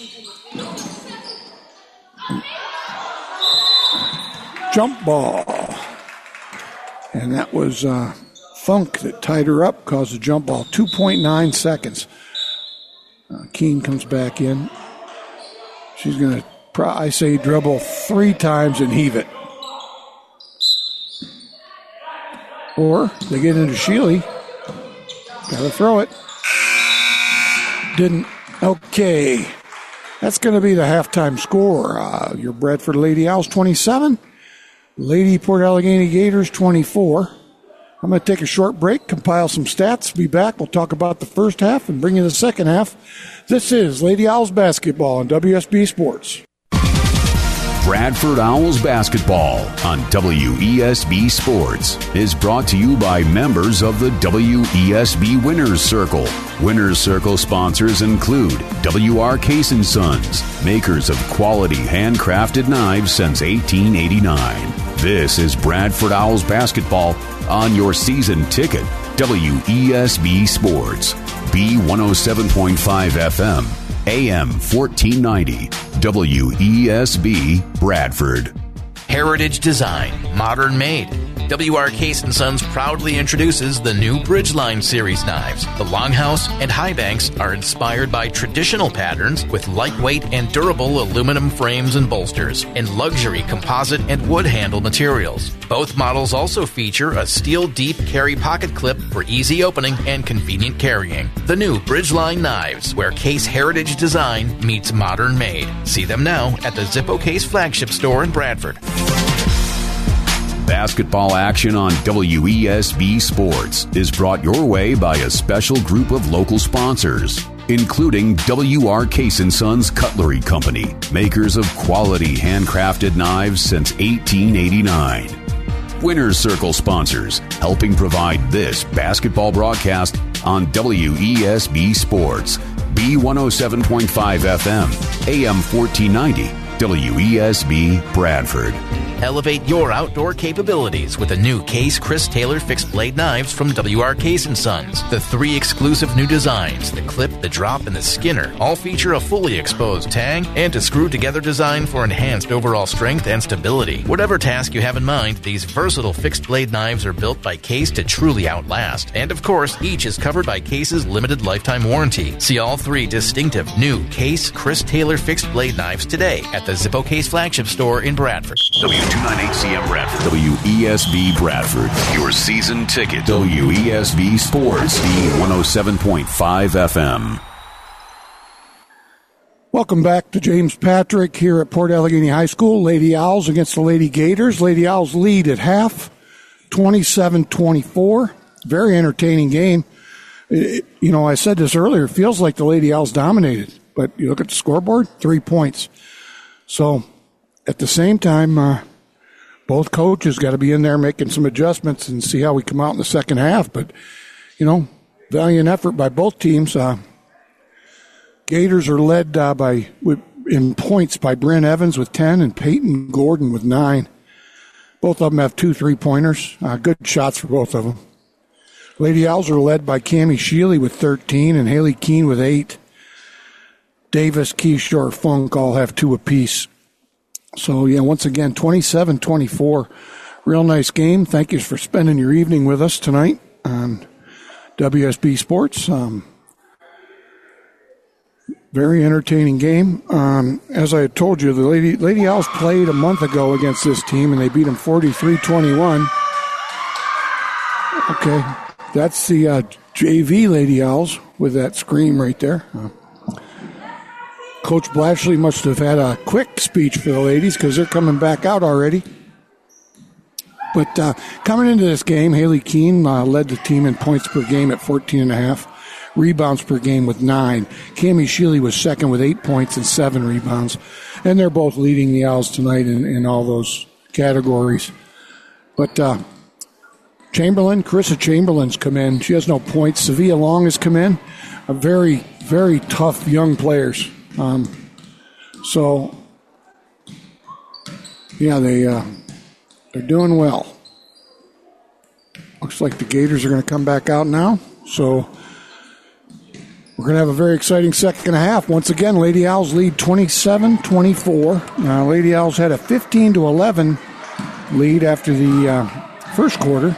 Jump ball. And that was uh, Funk that tied her up, caused a jump ball. two point nine seconds. Uh, Keene comes back in. She's going to, I say, dribble three times and heave it. Or they get into Sheely. Got to throw it. Didn't. Okay. That's going to be the halftime score. Uh, your Bradford Lady Owls twenty-seven. Lady Port Allegany Gators twenty-four. I'm going to take a short break, compile some stats, be back. We'll talk about the first half and bring you the second half. This is Lady Owls basketball on W S B Sports. Bradford Owls basketball on W E S B Sports is brought to you by members of the W E S B Winners Circle. Winners Circle sponsors include W R Case and Sons, makers of quality handcrafted knives since eighteen eighty-nine. This is Bradford Owls basketball on your season ticket, W E S B Sports, B one oh seven point five F M, A M fourteen ninety, W E S B Bradford. Heritage Design, modern made. W R Case and Sons proudly introduces the new Bridgeline Series knives. The Longhouse and High Banks are inspired by traditional patterns with lightweight and durable aluminum frames and bolsters and luxury composite and wood handle materials. Both models also feature a steel deep carry pocket clip for easy opening and convenient carrying. The new Bridgeline knives, where Case heritage design meets modern made. See them now at the Zippo Case flagship store in Bradford. Basketball action on W E S B Sports is brought your way by a special group of local sponsors, including W R Case and Sons Cutlery Company, makers of quality handcrafted knives since eighteen eighty-nine. Winner's Circle sponsors, helping provide this basketball broadcast on W E S B Sports, B one oh seven point five F M, A M fourteen ninety, W E S B Bradford. Elevate your outdoor capabilities with the new Case Chris Taylor fixed blade knives from W R Case and Sons. The three exclusive new designs, the clip, the drop, and the skinner, all feature a fully exposed tang and a screw-together design for enhanced overall strength and stability. Whatever task you have in mind, these versatile fixed blade knives are built by Case to truly outlast. And of course, each is covered by Case's limited lifetime warranty. See all three distinctive new Case Chris Taylor fixed blade knives today at the Zippo Case flagship store in Bradford. W two ninety-eight C M Bradford. W E S B Bradford. Your season ticket. W E S B Sports. B one oh seven point five F M. Welcome back to James Patrick here at Port Allegany High School. Lady Owls against the Lady Gators. Lady Owls lead at half, twenty-seven twenty-four. Very entertaining game. It, you know, I said this earlier. It feels like the Lady Owls dominated. But you look at the scoreboard, three points. So, at the same time, uh, both coaches got to be in there making some adjustments and see how we come out in the second half. But, you know, valiant effort by both teams. Uh, Gators are led uh, by with, in points by Bryn Evans with ten and Peyton Gordon with nine. Both of them have two three-pointers. Uh, good shots for both of them. Lady Owls are led by Cammie Sheely with thirteen and Haley Keene with eight. Davis, Keyshore, Funk all have two apiece. So, yeah, once again, twenty-seven twenty-four. Real nice game. Thank you for spending your evening with us tonight on W S B Sports. Um, very entertaining game. Um, as I told you, the Lady Lady Owls played a month ago against this team, and they beat them forty-three twenty-one. Okay, that's the uh, J V Lady Owls with that scream right there. Uh, Coach Blatchley must have had a quick speech for the ladies because they're coming back out already. But uh, coming into this game, Haley Keene uh, led the team in points per game at fourteen and a half, rebounds per game with nine. Cammie Sheely was second with eight points and seven rebounds. And they're both leading the Owls tonight in, in all those categories. But uh, Chamberlain, Carissa Chamberlain's come in. She has no points. Sevilla Long has come in. A very, very tough young players. Um, so, yeah, they, uh, they're doing well. Looks like the Gators are going to come back out now. So, we're going to have a very exciting second half. Once again, Lady Owls lead twenty-seven twenty-four. Uh, Lady Owls had a fifteen to eleven lead after the uh, first quarter.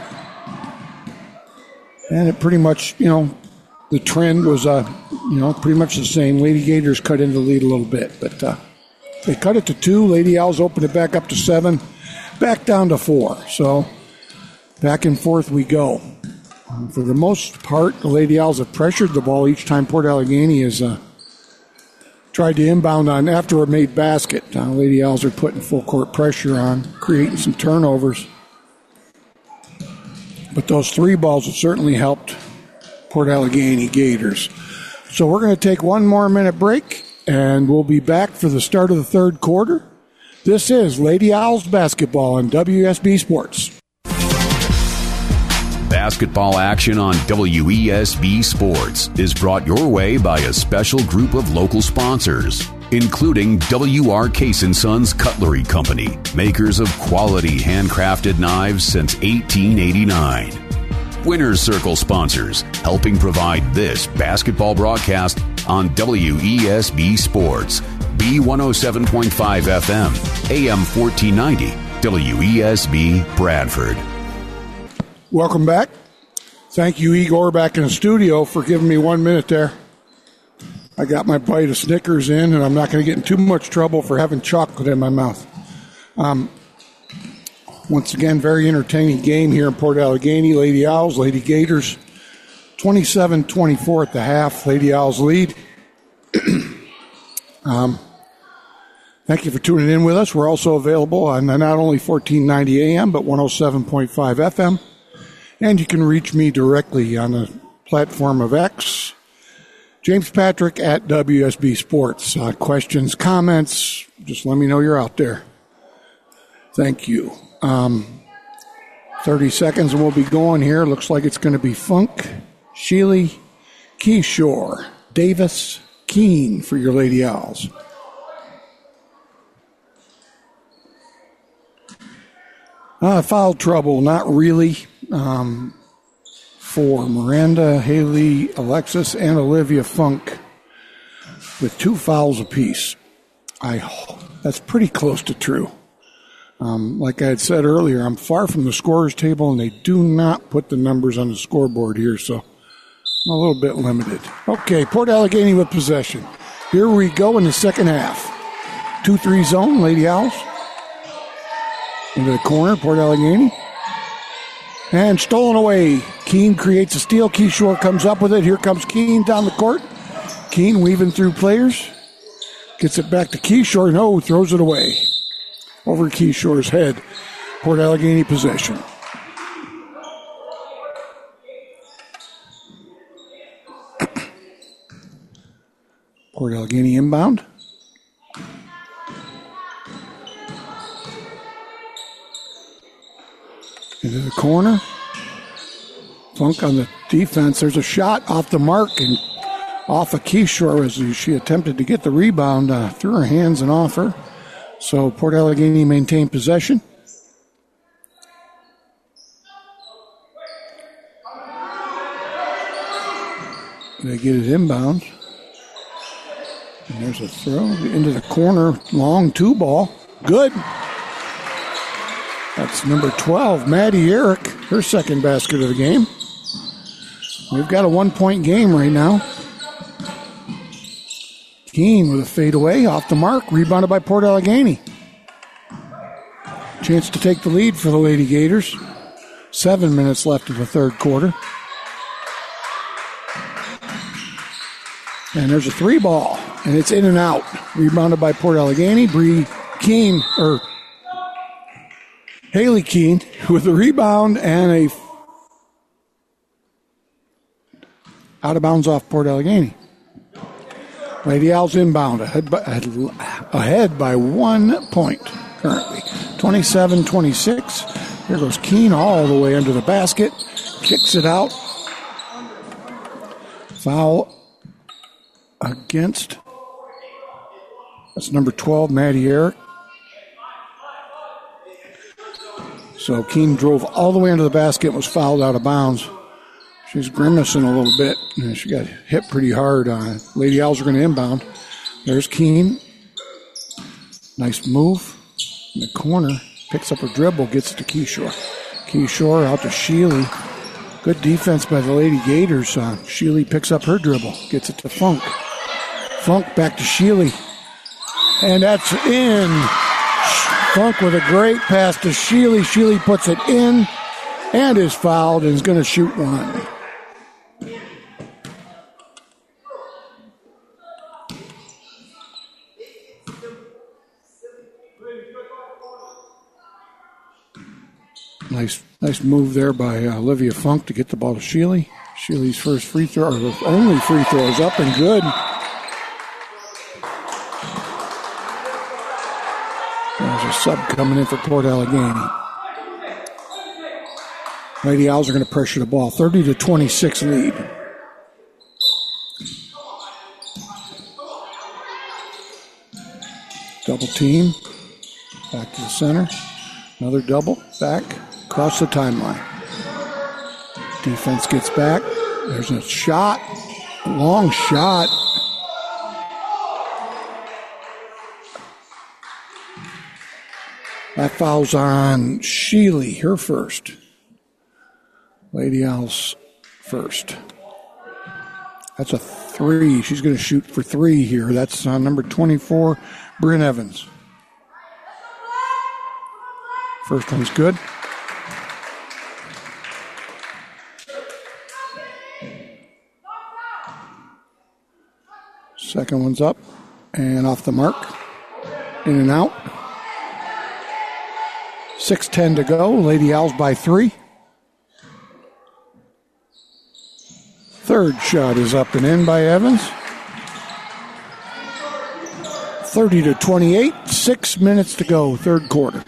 And it pretty much, you know, the trend was, uh, you know, pretty much the same. Lady Gators cut into the lead a little bit, but uh, they cut it to two. Lady Owls opened it back up to seven, back down to four. So back and forth we go. Um, for the most part, the Lady Owls have pressured the ball each time Port Allegany has uh, tried to inbound on after a made basket. Uh, Lady Owls are putting full court pressure on, creating some turnovers. But those three balls have certainly helped Port Allegany Gators. So we're going to take one more minute break, and we'll be back for the start of the third quarter. This is Lady Owls basketball on W S B Sports. Basketball action on W E S B Sports is brought your way by a special group of local sponsors, including W R Case and Sons Cutlery Company, makers of quality handcrafted knives since eighteen eighty-nine. Winner's Circle sponsors, helping provide this basketball broadcast on W E S B Sports, B one oh seven point five F M, A M fourteen ninety, W E S B Bradford. Welcome back. Thank you, Igor, back in the studio for giving me one minute there. I got my bite of Snickers in, and I'm not going to get in too much trouble for having chocolate in my mouth. Um, once again, very entertaining game here in Port Allegany. Lady Owls, Lady Gators, twenty-seven twenty-four at the half. Lady Owls lead. um, thank you for tuning in with us. We're also available on not only fourteen ninety A M, but one oh seven point five F M. And you can reach me directly on the platform of X. James Patrick at W S B Sports. Uh, questions, comments, just let me know you're out there. Thank you. Um, thirty seconds and we'll be going here. Looks like it's going to be Funk, Sheely, Keyshore, Davis, Keene for your Lady Owls. Uh, foul trouble, not really. Um, for Miranda, Haley, Alexis, and Olivia Funk with two fouls apiece. I that's pretty close to true. Um, like I had said earlier, I'm far from the scorer's table, and they do not put the numbers on the scoreboard here, so I'm a little bit limited. Okay, Port Allegany with possession. Here we go in the second half. two three zone, Lady Owls. Into the corner, Port Allegany. And stolen away. Keene creates a steal. Keyshore comes up with it. Here comes Keene down the court. Keene weaving through players. Gets it back to Keyshore. No, throws it away. Over Keyshore's head. Port Allegany possession. Port Allegany inbound. Into the corner. Funk on the defense. There's a shot off the mark and off of Keyshore as she attempted to get the rebound uh, through her hands and off her. So Port Allegany maintained possession. They get it inbound. And there's a throw into the corner. Long two ball. Good. That's number twelve, Maddie Eric, her second basket of the game. We've got a one-point game right now. Keene with a fadeaway off the mark, rebounded by Port Allegany. Chance to take the lead for the Lady Gators. Seven minutes left of the third quarter. And there's a three ball, and it's in and out. Rebounded by Port Allegany. Bree Keene, or Haley Keene with a rebound and a out of bounds off Port Allegany. Lady Owls inbound ahead by, ahead by one point currently. twenty-seven twenty-six. Here goes Keene all the way under the basket. Kicks it out. Foul against. That's number twelve, Maddie Eric. So Keene drove all the way into the basket and was fouled out of bounds. She's grimacing a little bit. And she got hit pretty hard on it. Lady Owls are going to inbound. There's Keene. Nice move in the corner. Picks up her dribble, gets it to Keyshore. Keyshore out to Sheely. Good defense by the Lady Gators. Uh, Sheely picks up her dribble, gets it to Funk. Funk back to Sheely. And that's in. Funk with a great pass to Sheely. Sheely puts it in and is fouled and is going to shoot one. Nice nice move there by uh, Olivia Funk to get the ball to Sheely. Sheely's first free throw, or the only free throw, is up and good. There's a sub coming in for Port Allegany. Lady Owls are going to pressure the ball. thirty to twenty-six lead. Double team. Back to the center. Another double. Back. Across the timeline. Defense gets back. There's a shot. A long shot. That foul's on Sheely, her first. Lady Owls first. That's a three. She's going to shoot for three here. That's on number twenty-four, Bryn Evans. First one's good. Second one's up and off the mark. In and out. six ten to go. Lady Owls by three. Third shot is up and in by Evans. thirty to twenty-eight. Six minutes to go. Third quarter.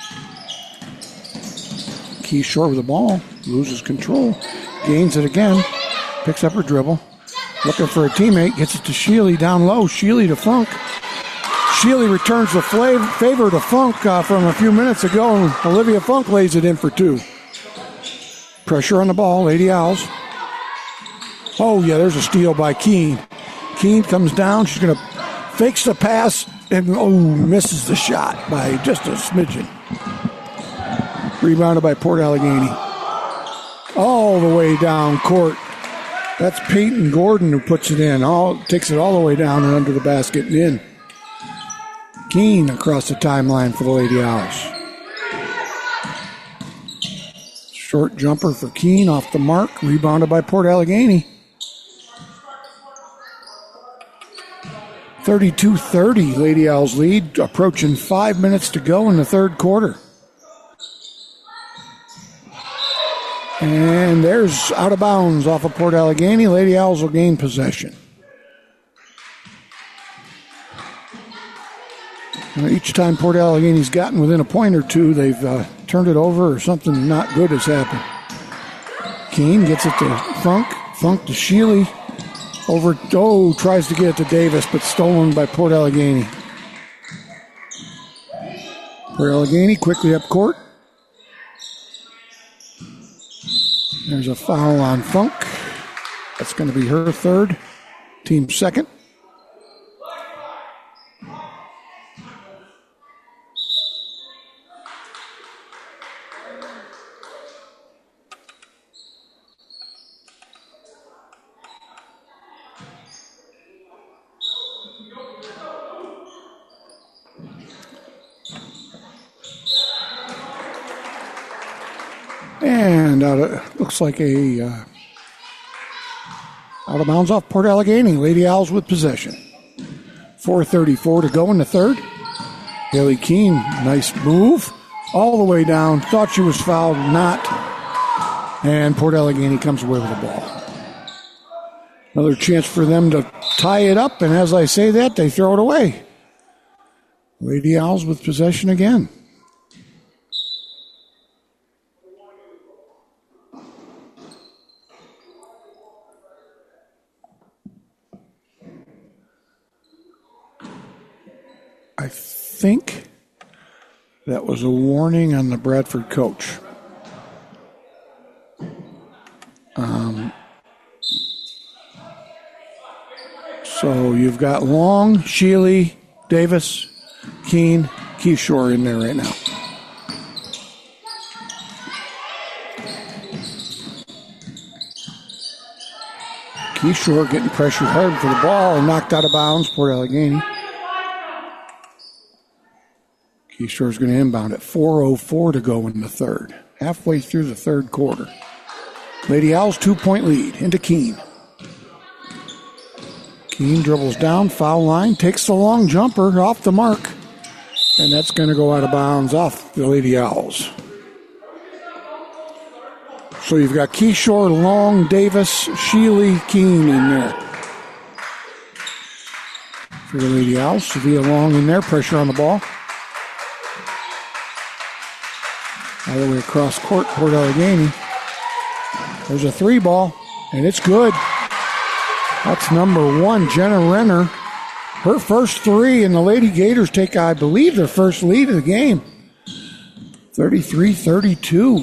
Keyshore with the ball. Loses control. Gains it again. Picks up her dribble. Looking for a teammate. Gets it to Sheely down low. Sheely to Funk. Sheely returns the favor to Funk uh, from a few minutes ago, and Olivia Funk lays it in for two. Pressure on the ball. Lady Owls. Oh, yeah, there's a steal by Keene. Keene comes down. She's going to fakes the pass and, oh, misses the shot by just a smidgen. Rebounded by Port Allegany. All the way down court. That's Peyton Gordon who puts it in. All takes it all the way down and under the basket and in. Keene across the timeline for the Lady Owls. Short jumper for Keene off the mark. Rebounded by Port Allegany. thirty-two thirty, Lady Owls lead. Approaching five minutes to go in the third quarter. And there's out of bounds off of Port Allegany. Lady Owls will gain possession. Now, each time Port Allegany's gotten within a point or two, they've uh, turned it over or something not good has happened. Keene gets it to Funk. Funk to Sheely. Over, oh, tries to get it to Davis, but stolen by Port Allegany. Port Allegany quickly up court. There's a foul on Funk. That's going to be her third. Team second. And out of, looks like a uh, out of bounds off Port Allegany. Lady Owls with possession. four thirty-four to go in the third. Haley Keene, nice move. All the way down. Thought she was fouled, not. And Port Allegany comes away with the ball. Another chance for them to tie it up, and as I say that, they throw it away. Lady Owls with possession again. I think that was a warning on the Bradford coach. Um, so you've got Long, Sheely, Davis, Keene, Keyshore in there right now. Keyshore getting pressured hard for the ball and knocked out of bounds. Port Allegany. Keyshore's going to inbound at four oh four to go in the third. Halfway through the third quarter. Lady Owls two-point lead into Keene. Keene dribbles down, foul line, takes the long jumper off the mark. And that's going to go out of bounds off the Lady Owls. So you've got Keyshore, Long, Davis, Sheely, Keene in there. For the Lady Owls, Sevilla Long in there, pressure on the ball. All the way across court, Port Allegany. There's a three ball, and it's good. That's number one, Jenna Renner. Her first three, and the Lady Gators take, I believe, their first lead of the game. thirty-three thirty-two.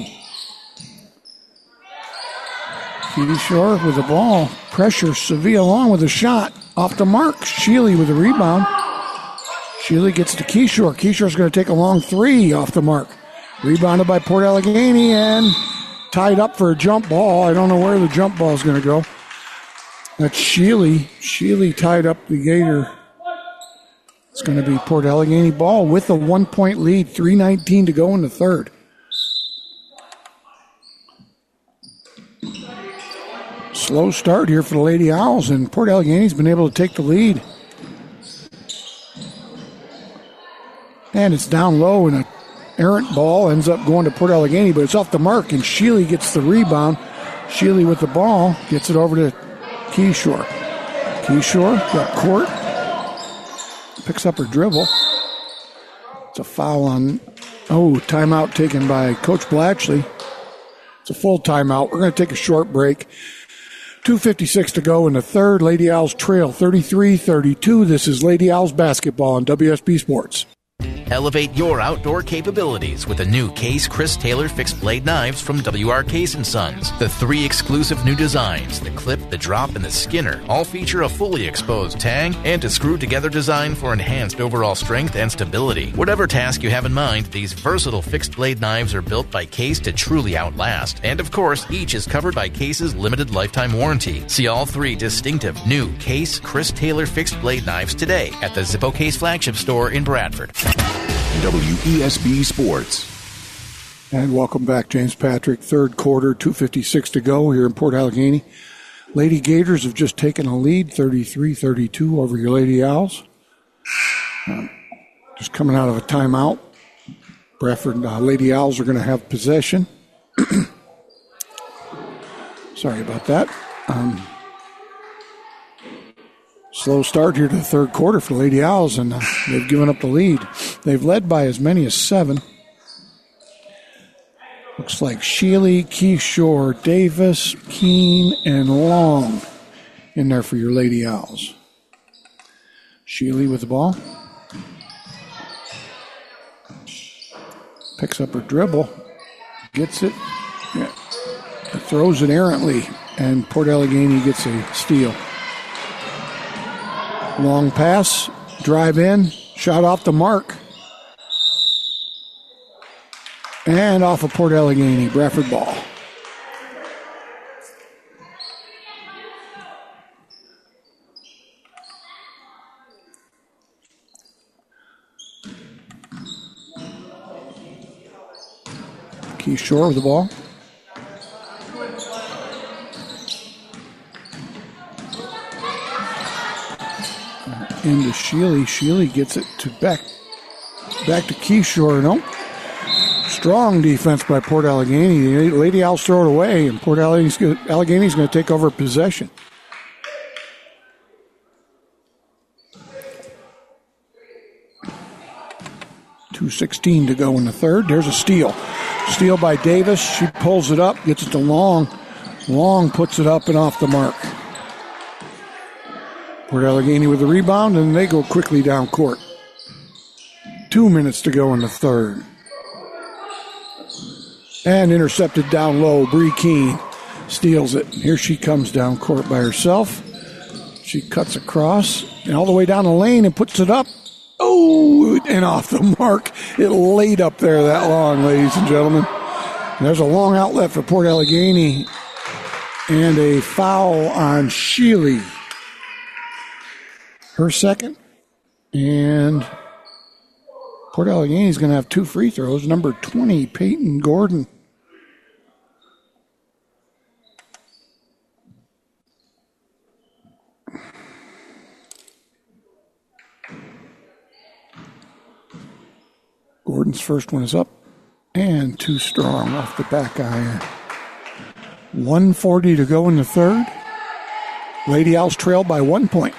Keyshore with the ball. Pressure, Sevilla Long with a shot. Off the mark, Sheely with a rebound. Sheely gets to Keyshore. Keyshore's going to take a long three off the mark. Rebounded by Port Allegany, and tied up for a jump ball. I don't know where the jump ball is going to go. That's Sheely. Sheely tied up the Gator. It's going to be Port Allegany ball with a one-point lead. three nineteen to go in the third. Slow start here for the Lady Owls, and Port Allegany's been able to take the lead. And it's down low, and an errant ball ends up going to Port Allegany, but it's off the mark, and Sheely gets the rebound. Sheely with the ball gets it over to Keyshore. Keyshore got court. Picks up her dribble. It's a foul on, oh, timeout taken by Coach Blatchley. It's a full timeout. We're going to take a short break. two fifty-six to go in the third. Lady Owls trail thirty-three thirty-two. This is Lady Owls basketball on W S B Sports. Elevate your outdoor capabilities with the new Case Chris Taylor fixed blade knives from W R Case and Sons. The three exclusive new designs, the clip, the drop, and the skinner, all feature a fully exposed tang and a screw-together design for enhanced overall strength and stability. Whatever task you have in mind, these versatile fixed blade knives are built by Case to truly outlast. And of course, each is covered by Case's limited lifetime warranty. See all three distinctive new Case Chris Taylor fixed blade knives today at the Zippo Case flagship store in Bradford. W E S B Sports. And welcome back, James Patrick. Third quarter, two fifty-six to go here in Port Allegany. Lady Gators have just taken a lead, thirty-three thirty-two over your Lady Owls. Uh, just coming out of a timeout. Bradford uh, Lady Owls are going to have possession. Sorry about that. Um, Slow start here to the third quarter for the Lady Owls, and uh, they've given up the lead. They've led by as many as seven. Looks like Sheely, Keyshore, Davis, Keene, and Long in there for your Lady Owls. Sheely with the ball. Picks up her dribble. Gets it. Yeah. Throws it errantly, and Port Allegany gets a steal. Long pass, drive in, shot off the mark. And off of Port Allegany, Bradford ball. Keyshore with the ball. Into Sheely. Sheely gets it to back back to Keyshore. No. Strong defense by Port Allegany. Lady Owls throw it away, and Port Allegany's going to take over possession. two sixteen to go in the third. There's a steal. Steal by Davis. She pulls it up, gets it to Long. Long puts it up and off the mark. Port Allegany with the rebound, and they go quickly down court. Two minutes to go in the third. And intercepted down low. Bree Keene steals it. Here she comes down court by herself. She cuts across and all the way down the lane and puts it up. Oh, and off the mark. It laid up there that long, ladies and gentlemen. And there's a long outlet for Port Allegany. And a foul on Sheely. Her second. And Port Allegany is going to have two free throws. Number twenty, Peyton Gordon. Gordon's first one is up and too strong off the back iron. one forty to go in the third. Lady Owls trail by one point.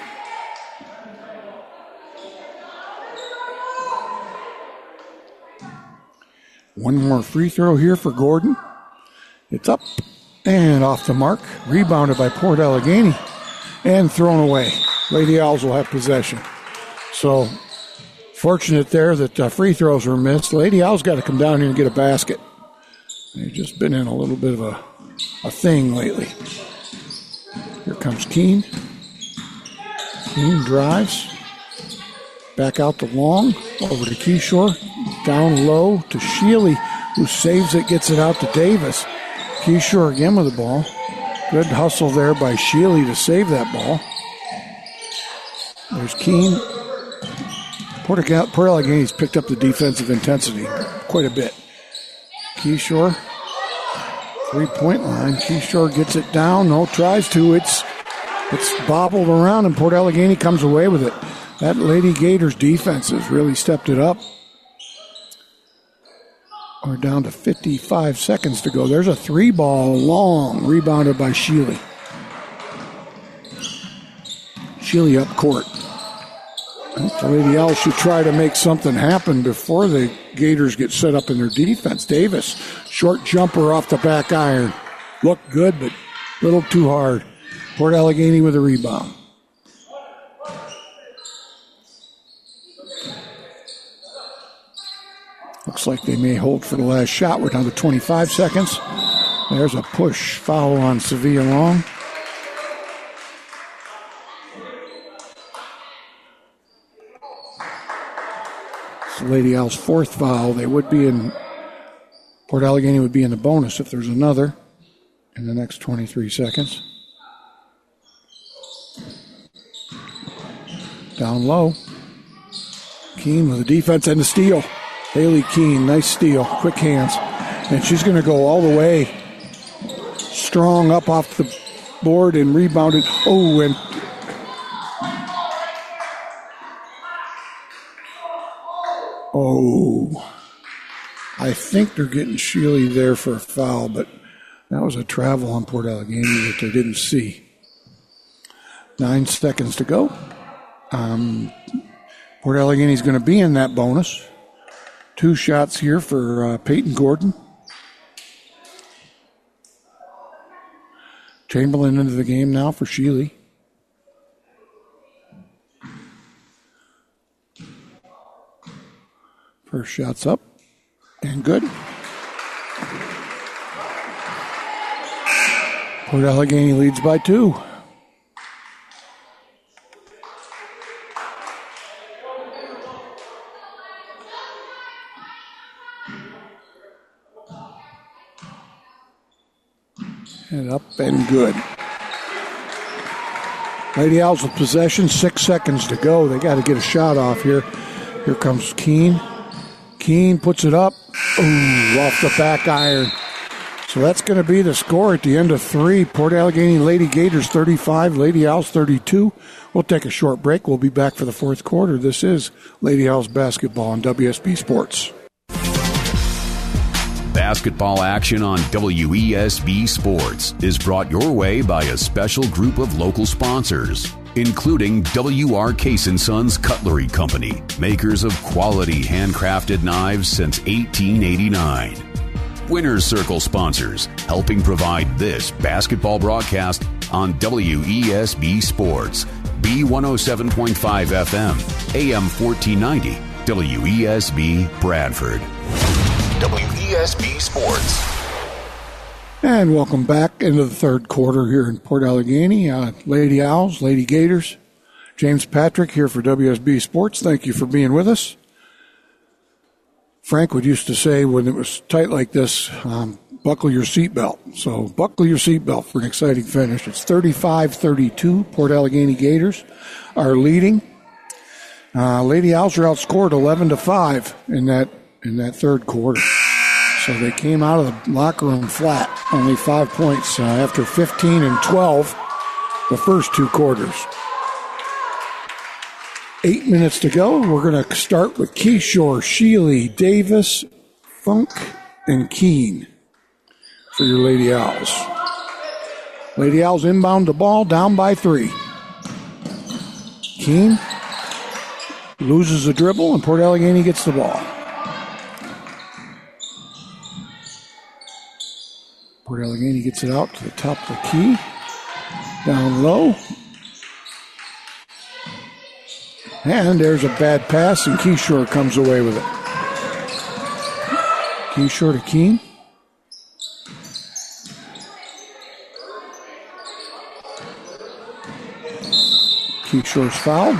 One more free throw here for Gordon. It's up and off the mark. Rebounded by Port Allegany and thrown away. Lady Owls will have possession. So fortunate there that uh, free throws were missed. Lady Owls got to come down here and get a basket. They've just been in a little bit of a, a thing lately. Here comes Keene. Keene drives. Back out to Long. Over to Keyshore. Down low to Sheely, who saves it, gets it out to Davis. Keyshore again with the ball. Good hustle there by Sheely to save that ball. There's Keene. Port, Port Allegheny's picked up the defensive intensity quite a bit. Keyshore, three-point line. Keyshore gets it down. No, tries to. It's it's bobbled around, and Port Allegheny comes away with it. That Lady Gators defense has really stepped it up. We're down to fifty-five seconds to go. There's a three ball long, rebounded by Sheely. Sheely up court. The Lady Owls should try to make something happen before the Gators get set up in their defense. Davis, short jumper off the back iron. Looked good, but a little too hard. Port Allegany with a rebound. Looks like they may hold for the last shot. We're down to twenty-five seconds. There's a push foul on Sevilla Long. It's the Lady Owls' fourth foul. They would be in, Port Allegany would be in the bonus if there's another in the next twenty-three seconds. Down low. Keene with the defense and the steal. Haley Keene, nice steal, quick hands. And she's going to go all the way. Strong up off the board and rebounded. Oh, and oh. I think they're getting Sheely there for a foul, but that was a travel on Port Allegany that they didn't see. Nine seconds to go. Um, Port Allegany is going to be in that bonus. Two shots here for uh, Peyton Gordon. Chamberlain into the game now for Sheely. First shot's up and good. Port Allegany leads by two. And up and good. Lady Owls with possession, six seconds to go. They got to get a shot off here. Here comes Keene. Keene puts it up. Ooh, off the back iron. So that's going to be the score at the end of three. Port Allegany Lady Gators thirty-five, Lady Owls thirty-two. We'll take a short break. We'll be back for the fourth quarter. This is Lady Owls basketball on W S B Sports. Basketball action on W E S B Sports is brought your way by a special group of local sponsors, including W R Case and Sons Cutlery Company, makers of quality handcrafted knives since eighteen eighty-nine. Winners Circle sponsors, helping provide this basketball broadcast on W E S B Sports, B one oh seven point five F M, A M fourteen ninety, W E S B Bradford. W E S B Sports. And welcome back into the third quarter here in Port Allegany. Uh, Lady Owls, Lady Gators. James Patrick here for W S B Sports. Thank you for being with us. Frank would used to say when it was tight like this, um, buckle your seatbelt. So buckle your seatbelt for an exciting finish. It's thirty-five thirty-two. Port Allegany Gators are leading. Uh, Lady Owls are outscored eleven to five in that in that third quarter. So they came out of the locker room flat, only five points uh, after fifteen and twelve the first two quarters. Eight minutes to go. We're going to start with Keyshore, Sheely, Davis, Funk, and Keene for your Lady Owls. Lady Owls inbound the ball, down by three. Keene loses a dribble, and Port Allegany gets the ball. Port Allegany gets it out to the top of the key. Down low. And there's a bad pass, and Keyshore comes away with it. Keyshore to Keene. Keyshore's fouled.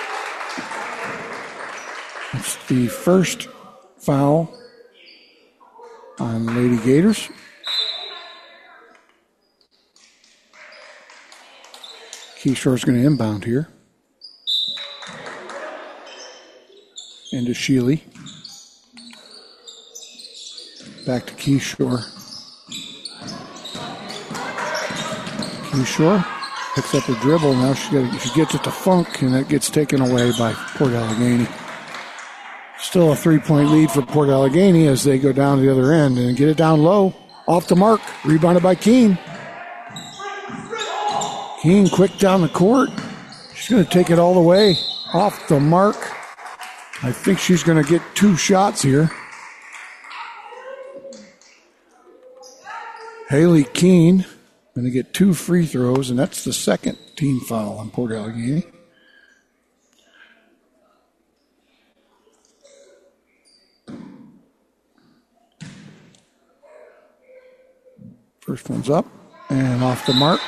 It's the first foul on Lady Gators. Keyshore's going to inbound here. Into Sheely. Back to Keyshore. Keyshore picks up her dribble. Now she, got, she gets it to Funk, and that gets taken away by Port Allegany. Still a three-point lead for Port Allegany as they go down to the other end and get it down low. Off the mark. Rebounded by Keene. Keene quick down the court. She's going to take it all the way. Off the mark. I think she's going to get two shots here. Haley Keene going to get two free throws, and that's the second team foul on Port Allegany. First one's up and off the mark.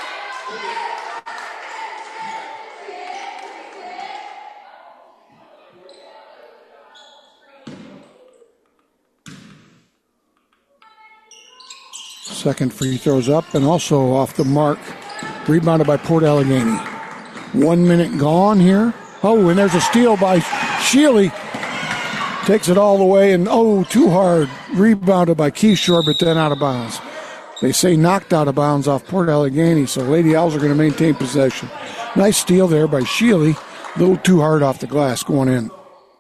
Second free throws up and also off the mark. Rebounded by Port Allegany. One minute gone here. Oh, and there's a steal by Sheely. Takes it all the way and oh, too hard. Rebounded by Keyshore, but then out of bounds. They say knocked out of bounds off Port Allegany, so Lady Owls are going to maintain possession. Nice steal there by Sheely. A little too hard off the glass going in.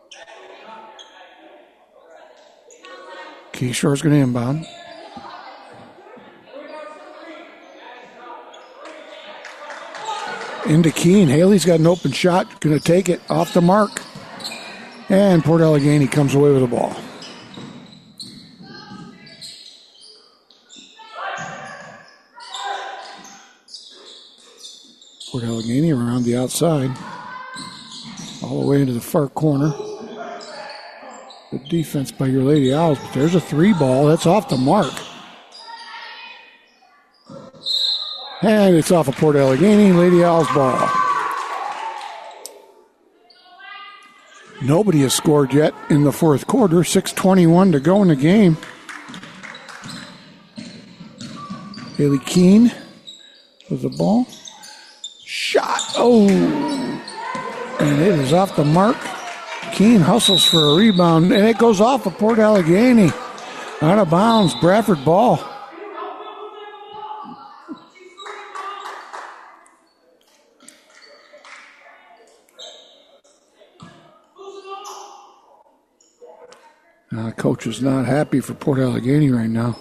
Keyshore's going to inbound. Into Keene. Haley's got an open shot. Going to take it off the mark. And Port Allegany comes away with the ball. Port Allegany around the outside. All the way into the far corner. Good defense by your Lady Owls. But there's a three ball. That's off the mark. And it's off of Port Allegany. Lady Owls ball. Nobody has scored yet in the fourth quarter. six twenty-one to go in the game. Haley Keene with the ball. Shot. Oh. And it is off the mark. Keene hustles for a rebound. And it goes off of Port Allegany. Out of bounds. Bradford ball. Uh, coach is not happy for Port Allegany right now.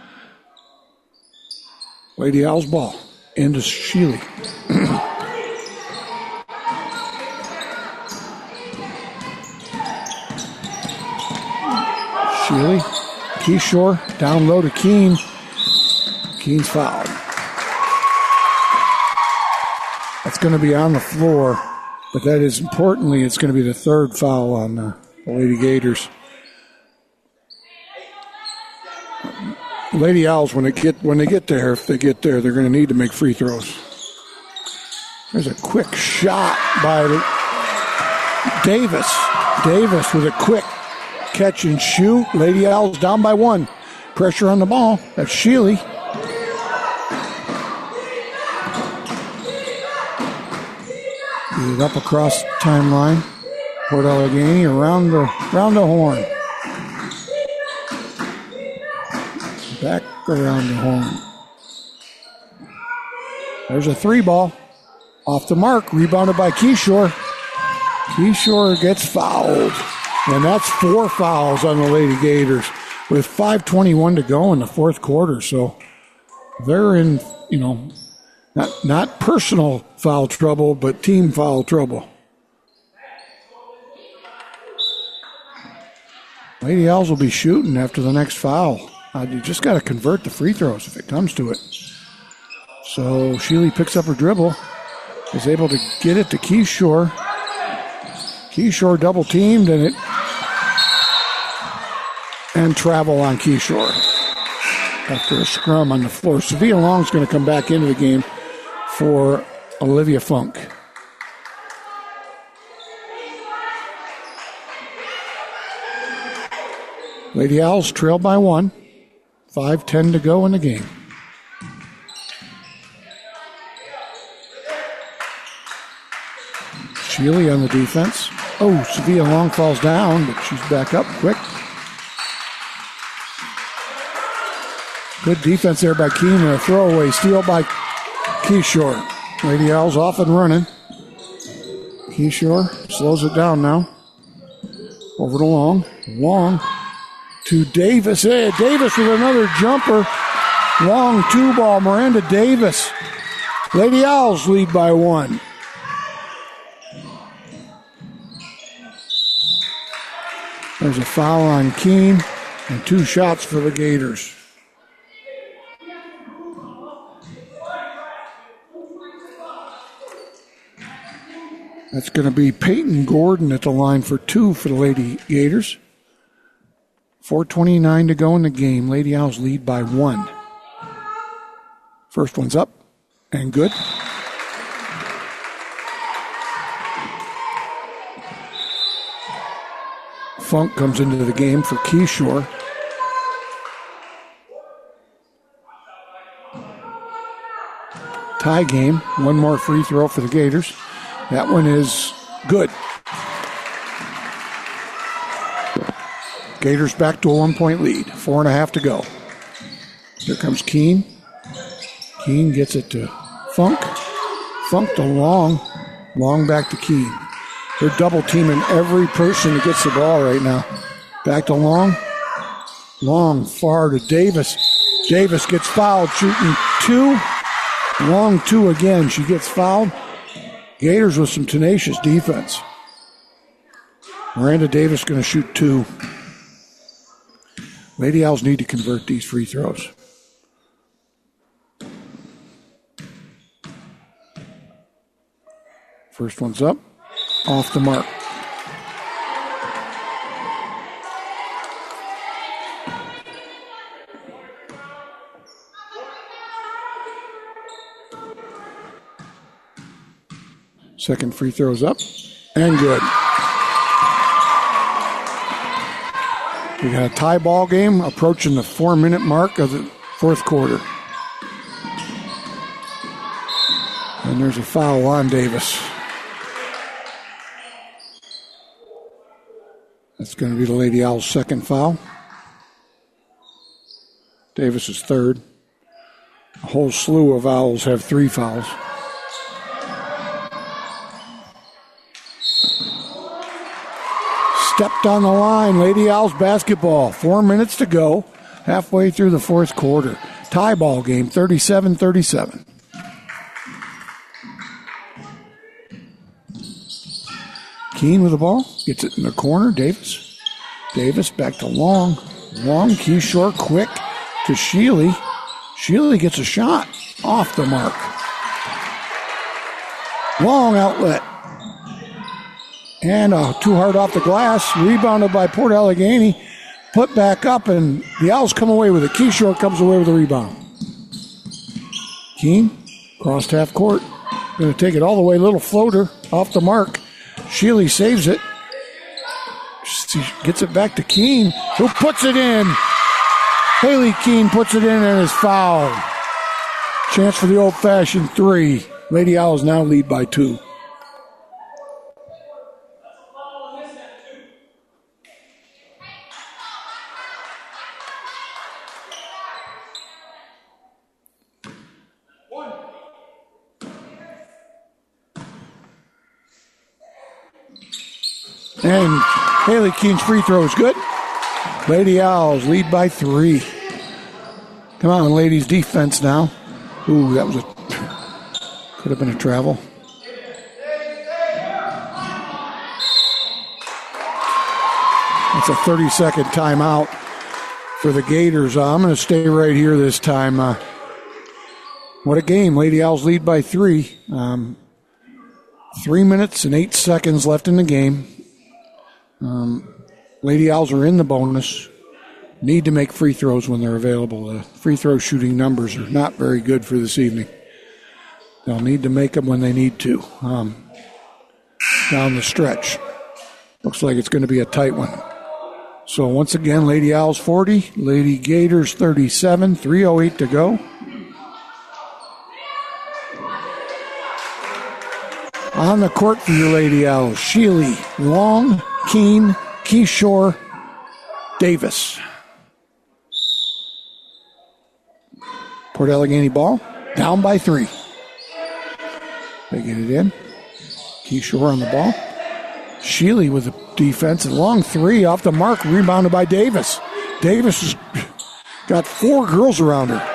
Lady Owls ball into Sheely. Sheely, Keyshore, down low to Keene. Keene's fouled. That's going to be on the floor, but that is importantly, it's going to be the third foul on uh, the Lady Gators. Lady Owls, when they get when they get there, if they get there, they're going to need to make free throws. There's a quick shot by Davis. Davis with a quick catch and shoot. Lady Owls down by one. Pressure on the ball. That's Sheely. Get it up across the timeline. Port Allegany around the around the horn. Back around the horn. There's a three ball. Off the mark. Rebounded by Keyshore. Keyshore gets fouled. And that's four fouls on the Lady Gators with five twenty-one to go in the fourth quarter. So they're in, you know, not, not personal foul trouble, but team foul trouble. Lady Owls will be shooting after the next foul. Uh, you just got to convert the free throws if it comes to it. So Sheely picks up her dribble, is able to get it to Keyshore. Keyshore double teamed and it and travel on Keyshore after a scrum on the floor. Sevilla Long's going to come back into the game for Olivia Funk. Lady Owls trail by one. five ten to go in the game. Shealy on the defense. Oh, Sevilla Long falls down, but she's back up quick. Good defense there by Keene. A throwaway steal by Keyshore. Lady Owls off and running. Keyshore slows it down now. Over to Long. Long to Davis. Hey, Davis with another jumper. Long two ball. Miranda Davis. Lady Owls lead by one. There's a foul on Keene and two shots for the Gators. That's going to be Peyton Gordon at the line for two for the Lady Gators. four twenty-nine to go in the game. Lady Owls lead by one. First one's up and good. Funk comes into the game for Keyshore. Tie game. One more free throw for the Gators. That one is good. Gators back to a one-point lead. Four and a half to go. Here comes Keene. Keene gets it to Funk. Funk to Long. Long back to Keene. They're double teaming every person that gets the ball right now. Back to Long. Long far to Davis. Davis gets fouled shooting two. Long two again. She gets fouled. Gators with some tenacious defense. Miranda Davis going to shoot two. Lady Owls need to convert these free throws. First one's up. Off the mark. Second free throw's up and good. We got a tie ball game approaching the four-minute mark of the fourth quarter. And there's a foul on Davis. That's going to be the Lady Owls' second foul. Davis is third. A whole slew of Owls have three fouls. Stepped on the line. Lady Owls basketball. Four minutes to go. Halfway through the fourth quarter. Tie ball game, thirty-seven thirty-seven. Keene with the ball. Gets it in the corner. Davis. Davis back to Long. Long, Keyshore, quick to Shealy. Shealy gets a shot off the mark. Long outlet. And uh, too hard off the glass. Rebounded by Port Allegany. Put back up, and the Owls come away with it. Keyshore comes away with the rebound. Keene, crossed half court. Going to take it all the way. Little floater off the mark. Shealy saves it. She gets it back to Keene, who puts it in. Haley Keene puts it in and is fouled. Chance for the old-fashioned three. Lady Owls now lead by two. And Haley Keene's free throw is good. Lady Owls lead by three. Come on, ladies, defense now. Ooh, that was a, could have been a travel. That's a thirty-second timeout for the Gators. Uh, I'm going to stay right here this time. Uh, what a game. Lady Owls lead by three. Um, three minutes and eight seconds left in the game. Um, Lady Owls are in the bonus. Need to make free throws when they're available. The free throw shooting numbers are not very good for this evening. They'll need to make them when they need to. Um, down the stretch. Looks like it's going to be a tight one. So once again, Lady Owls forty, Lady Gators thirty-seven, three oh eight to go. On the court for your Lady Owls, Sheely, Long, Keene, Keyshore, Davis. Port Allegany ball, down by three. They get it in. Keyshore on the ball. Sheely with the defense. Long three off the mark, rebounded by Davis. Davis has got four girls around her.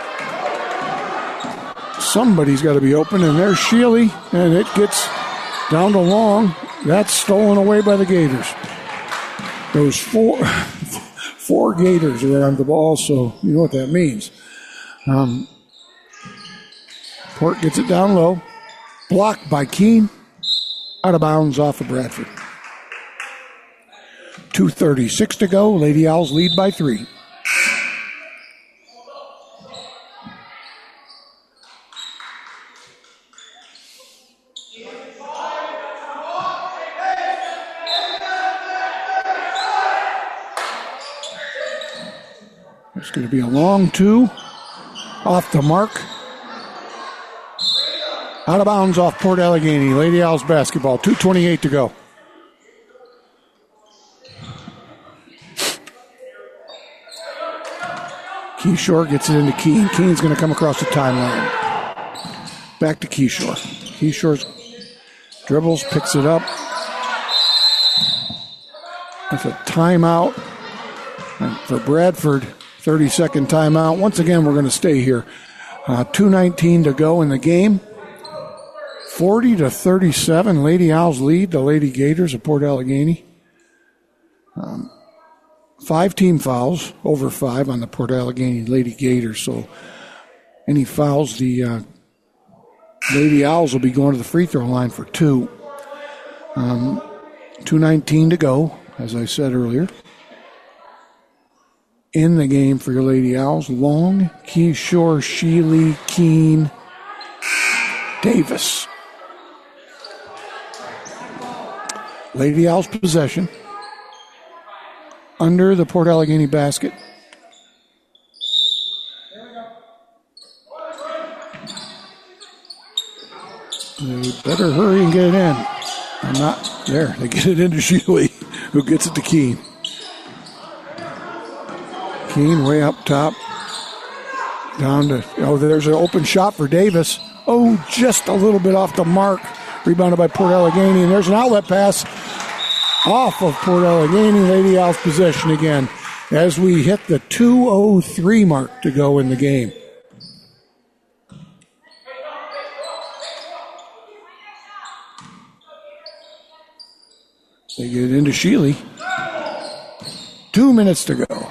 Somebody's got to be open, and there's Sheely, and it gets down to Long. That's stolen away by the Gators. Those four, four Gators are on the ball, so you know what that means. Um, Port gets it down low. Blocked by Keene. Out of bounds off of Bradford. two thirty-six to go. Lady Owls lead by three. It's going to be a long two. Off the mark. Out of bounds off Port Allegany. Lady Owls basketball. two twenty-eight to go. Keyshore gets it into Keene. Keene's going to come across the timeline. Back to Keyshore. Keyshore's dribbles, picks it up. That's a timeout. And for Bradford, thirty-second timeout. Once again, we're going to stay here. Uh, two nineteen to go in the game. forty to thirty-seven. Lady Owls lead the Lady Gators of Port Allegany. Um, five team fouls, over five on the Port Allegany Lady Gators. So any fouls, the uh, Lady Owls will be going to the free throw line for two. Um, two nineteen to go, as I said earlier. In the game for your Lady Owls, Long, Keyshore, Sheely, Keene, Davis. Lady Owls possession. Under the Port Allegany basket. They better hurry and get it in. I'm not there. They get it into Sheely, who gets it to Keene. Keene way up top. Down to, oh, there's an open shot for Davis. Oh, just a little bit off the mark. Rebounded by Port Allegany, and there's an outlet pass off of Port Allegany. Lady Owls possession again as we hit the two oh three mark to go in the game. They get it into Sheely. Two minutes to go.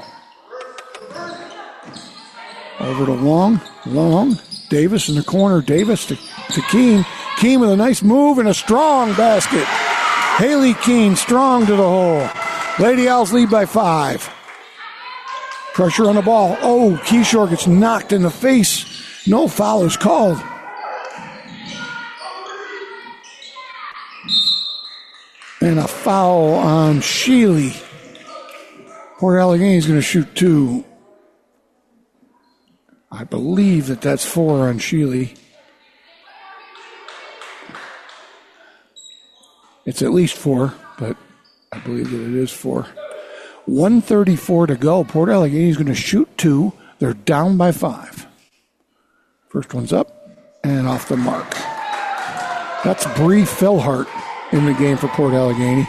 Over to Long. Long. Davis in the corner. Davis to, to Keene. Keene with a nice move and a strong basket. Haley Keene strong to the hole. Lady Owls lead by five. Pressure on the ball. Oh, Keyshore gets knocked in the face. No foul is called. And a foul on Sheely. Port Allegany is going to shoot two. I believe that that's four on Sheely. It's at least four, but I believe that it is four. one thirty-four to go. Port Allegany is going to shoot two. They're down by five. First one's up and off the mark. That's Bree Philhart in the game for Port Allegany.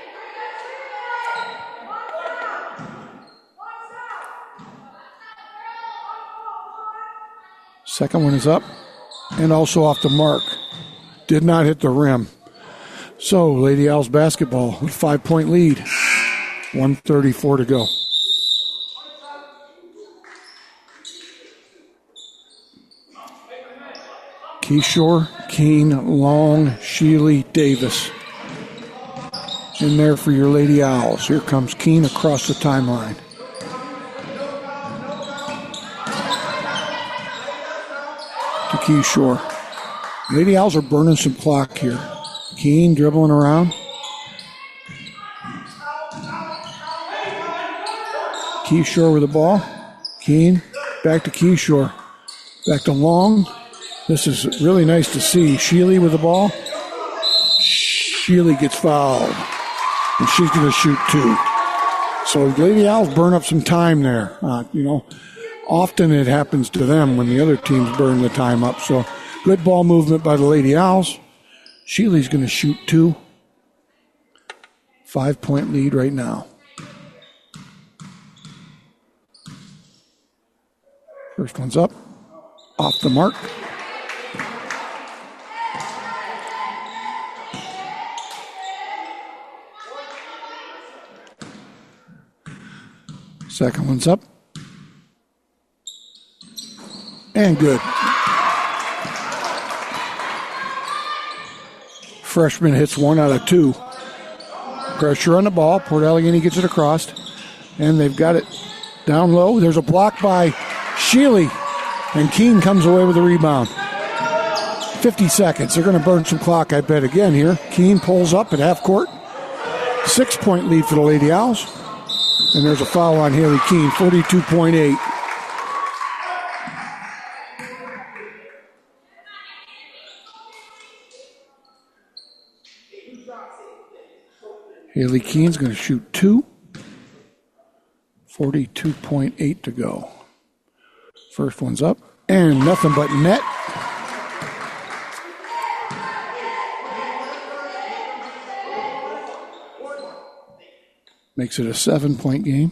Second one is up and also off the mark. Did not hit the rim. So, Lady Owls basketball with five-point lead. one thirty-four to go. Keyshore, Keene, Long, Sheely, Davis. In there for your Lady Owls. Here comes Keene across the timeline. To Keyshore. Lady Owls are burning some clock here. Keene dribbling around. Keyshore with the ball. Keene back to Keyshore. Back to Long. This is really nice to see. Sheely with the ball. Shealy gets fouled, and she's going to shoot two. So Lady Owls burn up some time there. Uh, you know, often it happens to them when the other teams burn the time up. So good ball movement by the Lady Owls. Shealy's going to shoot two. Five-point lead right now. First one's up. Off the mark. Second one's up. And good. Freshman hits one out of two. Pressure on the ball. Port Allegany gets it across. And they've got it down low. There's a block by Shealy. And Keene comes away with the rebound. fifty seconds. They're going to burn some clock, I bet, again here. Keene pulls up at half court. Six-point lead for the Lady Owls. And there's a foul on Haley Keene, forty-two point eight. Haley Keene's going to shoot two. forty-two point eight to go. First one's up. And nothing but net. Makes it a seven-point game.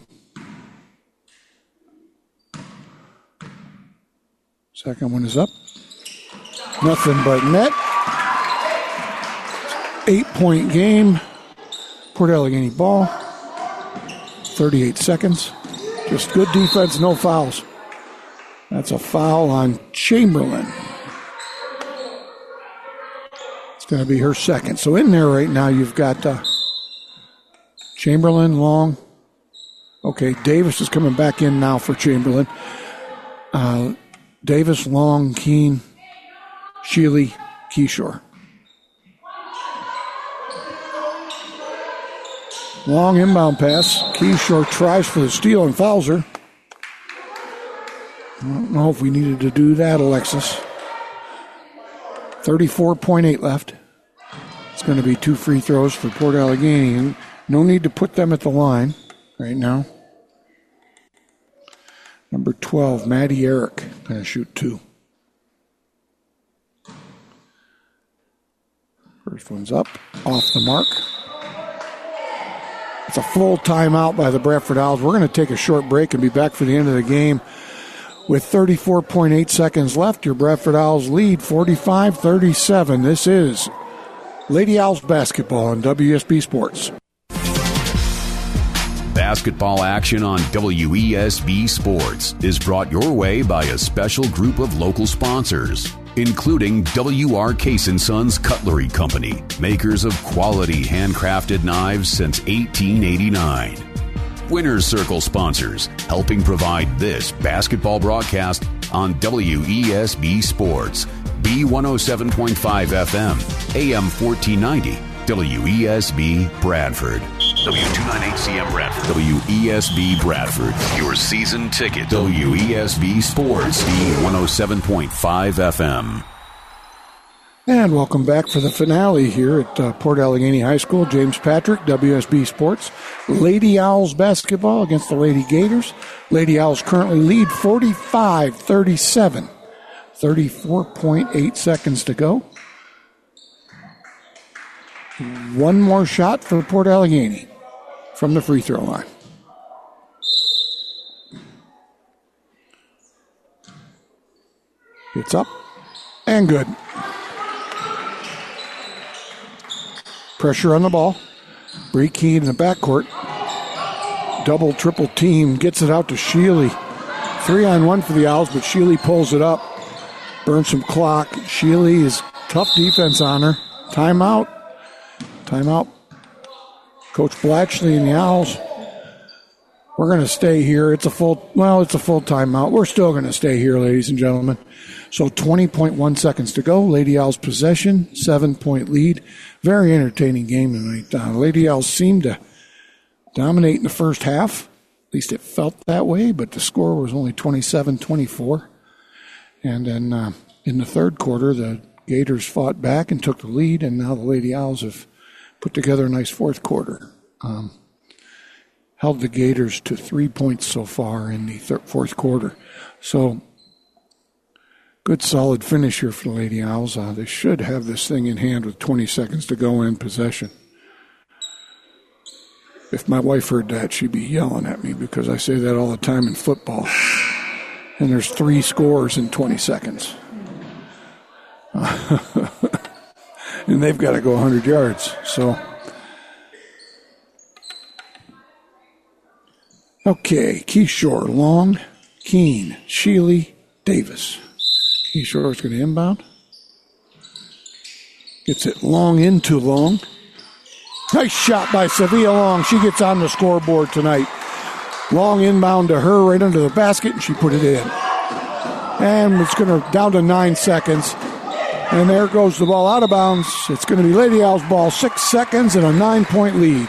Second one is up. Nothing but net. Eight-point game. Port Allegany ball. thirty-eight seconds. Just good defense, no fouls. That's a foul on Chamberlain. It's going to be her second. So in there right now you've got uh, Chamberlain, Long. Okay, Davis is coming back in now for Chamberlain. Uh, Davis, Long, Keene, Shealy, Keyshore. Long inbound pass. Keyshore tries for the steal and fouls her. I don't know if we needed to do that, Alexis. thirty-four point eight left. It's going to be two free throws for Port Allegany. And no need to put them at the line right now. Number twelve, Maddie Eric, going to shoot two. First one's up, off the mark. It's a full timeout by the Bradford Owls. We're going to take a short break and be back for the end of the game. With thirty-four point eight seconds left, your Bradford Owls lead forty-five thirty-seven. This is Lady Owls basketball on W S B Sports. Basketball action on W E S B Sports is brought your way by a special group of local sponsors, including W R Case and Sons Cutlery Company, makers of quality handcrafted knives since eighteen eighty-nine. Winners Circle sponsors, helping provide this basketball broadcast on W E S B Sports, B one oh seven point five F M, A M fourteen ninety, W E S B Bradford. W two ninety-eight C M Bradford. W E S B Bradford. Your season ticket. W E S B Sports, B one oh seven point five F M. And welcome back for the finale here at uh, Port Allegany High School. James Patrick, W S B Sports. Lady Owls basketball against the Lady Gators. Lady Owls currently lead forty-five thirty-seven. thirty-four point eight seconds to go. One more shot for Port Allegany from the free throw line. It's up and good. Pressure on the ball. Bree Keene in the backcourt. Double, triple team. Gets it out to Shealy. Three on one for the Owls, but Shealy pulls it up. Burns some clock. Shealy is tough defense on her. Timeout. Timeout. Coach Blatchley and the Owls. We're going to stay here. It's a full, well, it's a full timeout. We're still going to stay here, ladies and gentlemen. So twenty point one seconds to go. Lady Owls possession, seven-point lead. Very entertaining game tonight. Uh, Lady Owls seemed to dominate in the first half. At least it felt that way, but the score was only twenty-seven twenty-four. And then uh, in the third quarter, the Gators fought back and took the lead, and now the Lady Owls have put together a nice fourth quarter. Um, held the Gators to three points so far in the thir- fourth quarter. So, good solid finish here for the Lady Owls. Uh, they should have this thing in hand with twenty seconds to go in possession. If my wife heard that, she'd be yelling at me because I say that all the time in football. And there's three scores in twenty seconds. Uh, and they've got to go one hundred yards. So, okay, Keyshore, Long, Keene, Sheely, Davis. Keyshore is going to inbound. Gets it long into Long. Nice shot by Sevilla Long. She gets on the scoreboard tonight. Long inbound to her right under the basket, and she put it in. And it's going to down to nine seconds. And there goes the ball out of bounds. It's going to be Lady Owls ball. Six seconds and a nine-point lead.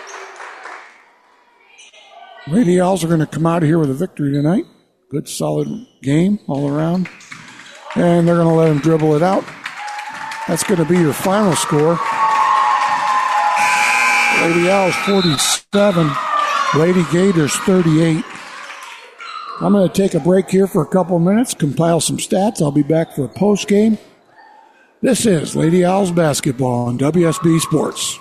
Lady Owls are going to come out of here with a victory tonight. Good, solid game all around. And they're going to let them dribble it out. That's going to be your final score. Lady Owls forty-seven, Lady Gators thirty-eight. I'm going to take a break here for a couple minutes, compile some stats. I'll be back for a post game. This is Lady Owls basketball on W S B Sports.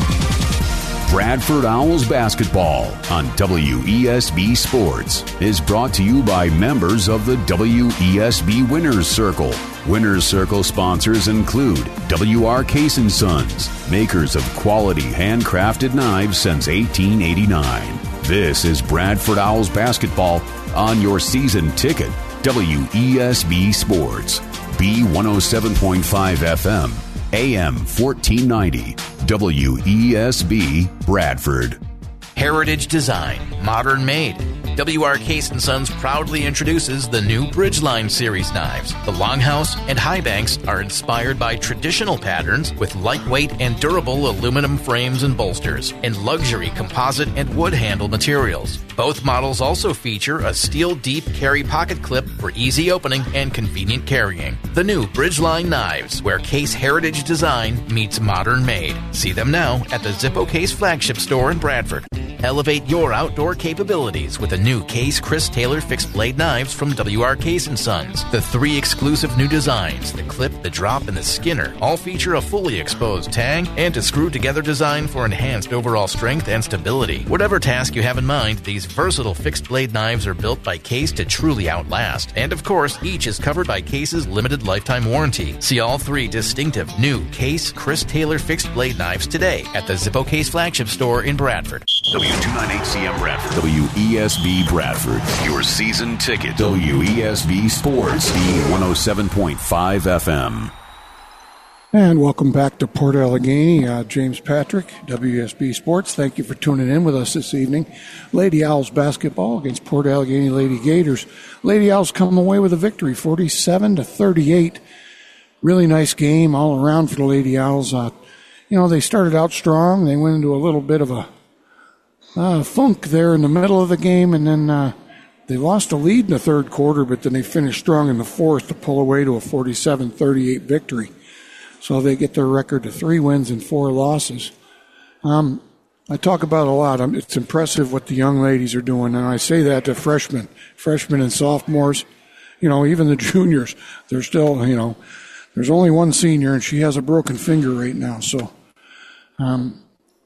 Bradford Owls basketball on W E S B Sports is brought to you by members of the W E S B Winners Circle. Winners Circle sponsors include W R Case and Sons, makers of quality handcrafted knives since eighteen eighty-nine. This is Bradford Owls basketball on your season ticket, W E S B Sports, B one oh seven point five F M, A M fourteen ninety, W E S B Bradford. Heritage design, modern made. W R Case and Sons proudly introduces the new Bridgeline series knives. The Longhouse and Highbanks are inspired by traditional patterns with lightweight and durable aluminum frames and bolsters and luxury composite and wood handle materials. Both models also feature a steel deep carry pocket clip for easy opening and convenient carrying. The new Bridgeline knives, where Case heritage design meets modern made. See them now at the Zippo Case flagship store in Bradford. Elevate your outdoor capabilities with the new Case Chris Taylor fixed blade knives from W R Case and Sons. The three exclusive new designs, the clip, the drop, and the skinner, all feature a fully exposed tang and a screw-together design for enhanced overall strength and stability. Whatever task you have in mind, these versatile fixed blade knives are built by Case to truly outlast. And of course, each is covered by Case's limited lifetime warranty. See all three distinctive new Case Chris Taylor fixed blade knives today at the Zippo Case flagship store in Bradford. W two ninety-eight C M Bradford. W E S B Bradford. Your season ticket. W E S B Sports. B one oh seven point five F M. And welcome back to Port Allegheny. Uh, James Patrick, W E S B Sports. Thank you for tuning in with us this evening. Lady Owls basketball against Port Allegheny Lady Gators. Lady Owls come away with a victory, forty-seven to thirty-eight. Really nice game all around for the Lady Owls. Uh, you know, they started out strong. They went into a little bit of a Uh, funk there in the middle of the game, and then uh, they lost a lead in the third quarter, but then they finished strong in the fourth to pull away to a forty-seven thirty-eight victory. So they get their record to three wins and four losses. Um, I talk about a lot. Um, it's impressive what the young ladies are doing, and I say that to freshmen, freshmen and sophomores. You know, even the juniors, they're still, you know, there's only one senior, and she has a broken finger right now. So, um,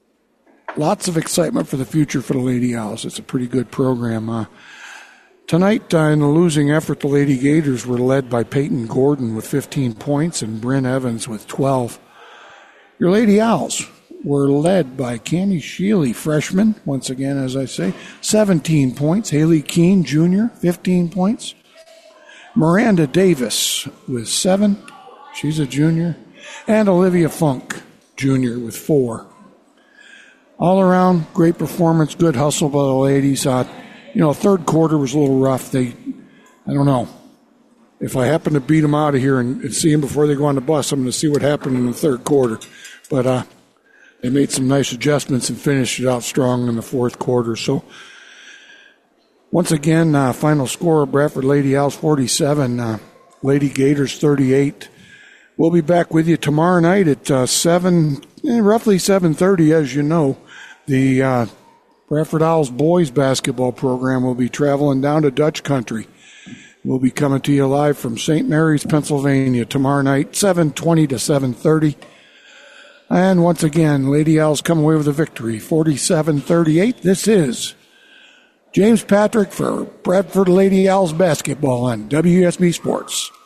lots of excitement for the future for the Lady Owls. It's a pretty good program. Uh, tonight, uh, in the losing effort, the Lady Gators were led by Peyton Gordon with fifteen points and Bryn Evans with twelve. Your Lady Owls were led by Cammie Sheely, freshman, once again, as I say, seventeen points. Haley Keene, junior, fifteen points. Miranda Davis with seven. She's a junior. And Olivia Funk, junior, with four. All around, great performance, good hustle by the ladies. Uh, you know, third quarter was a little rough. They, I don't know. If I happen to beat them out of here and, and see them before they go on the bus, I'm going to see what happened in the third quarter. But uh, they made some nice adjustments and finished it out strong in the fourth quarter. So, once again, uh, final score of Bradford Lady Owls forty-seven, uh, Lady Gators thirty-eight. We'll be back with you tomorrow night at uh, seven, eh, roughly seven thirty, as you know. The uh, Bradford Owls boys basketball program will be traveling down to Dutch Country. We'll be coming to you live from Saint Mary's, Pennsylvania, tomorrow night, seven twenty to seven thirty. And once again, Lady Owls come away with a victory, forty-seven thirty-eight. This is James Patrick for Bradford Lady Owls basketball on W E S B Sports.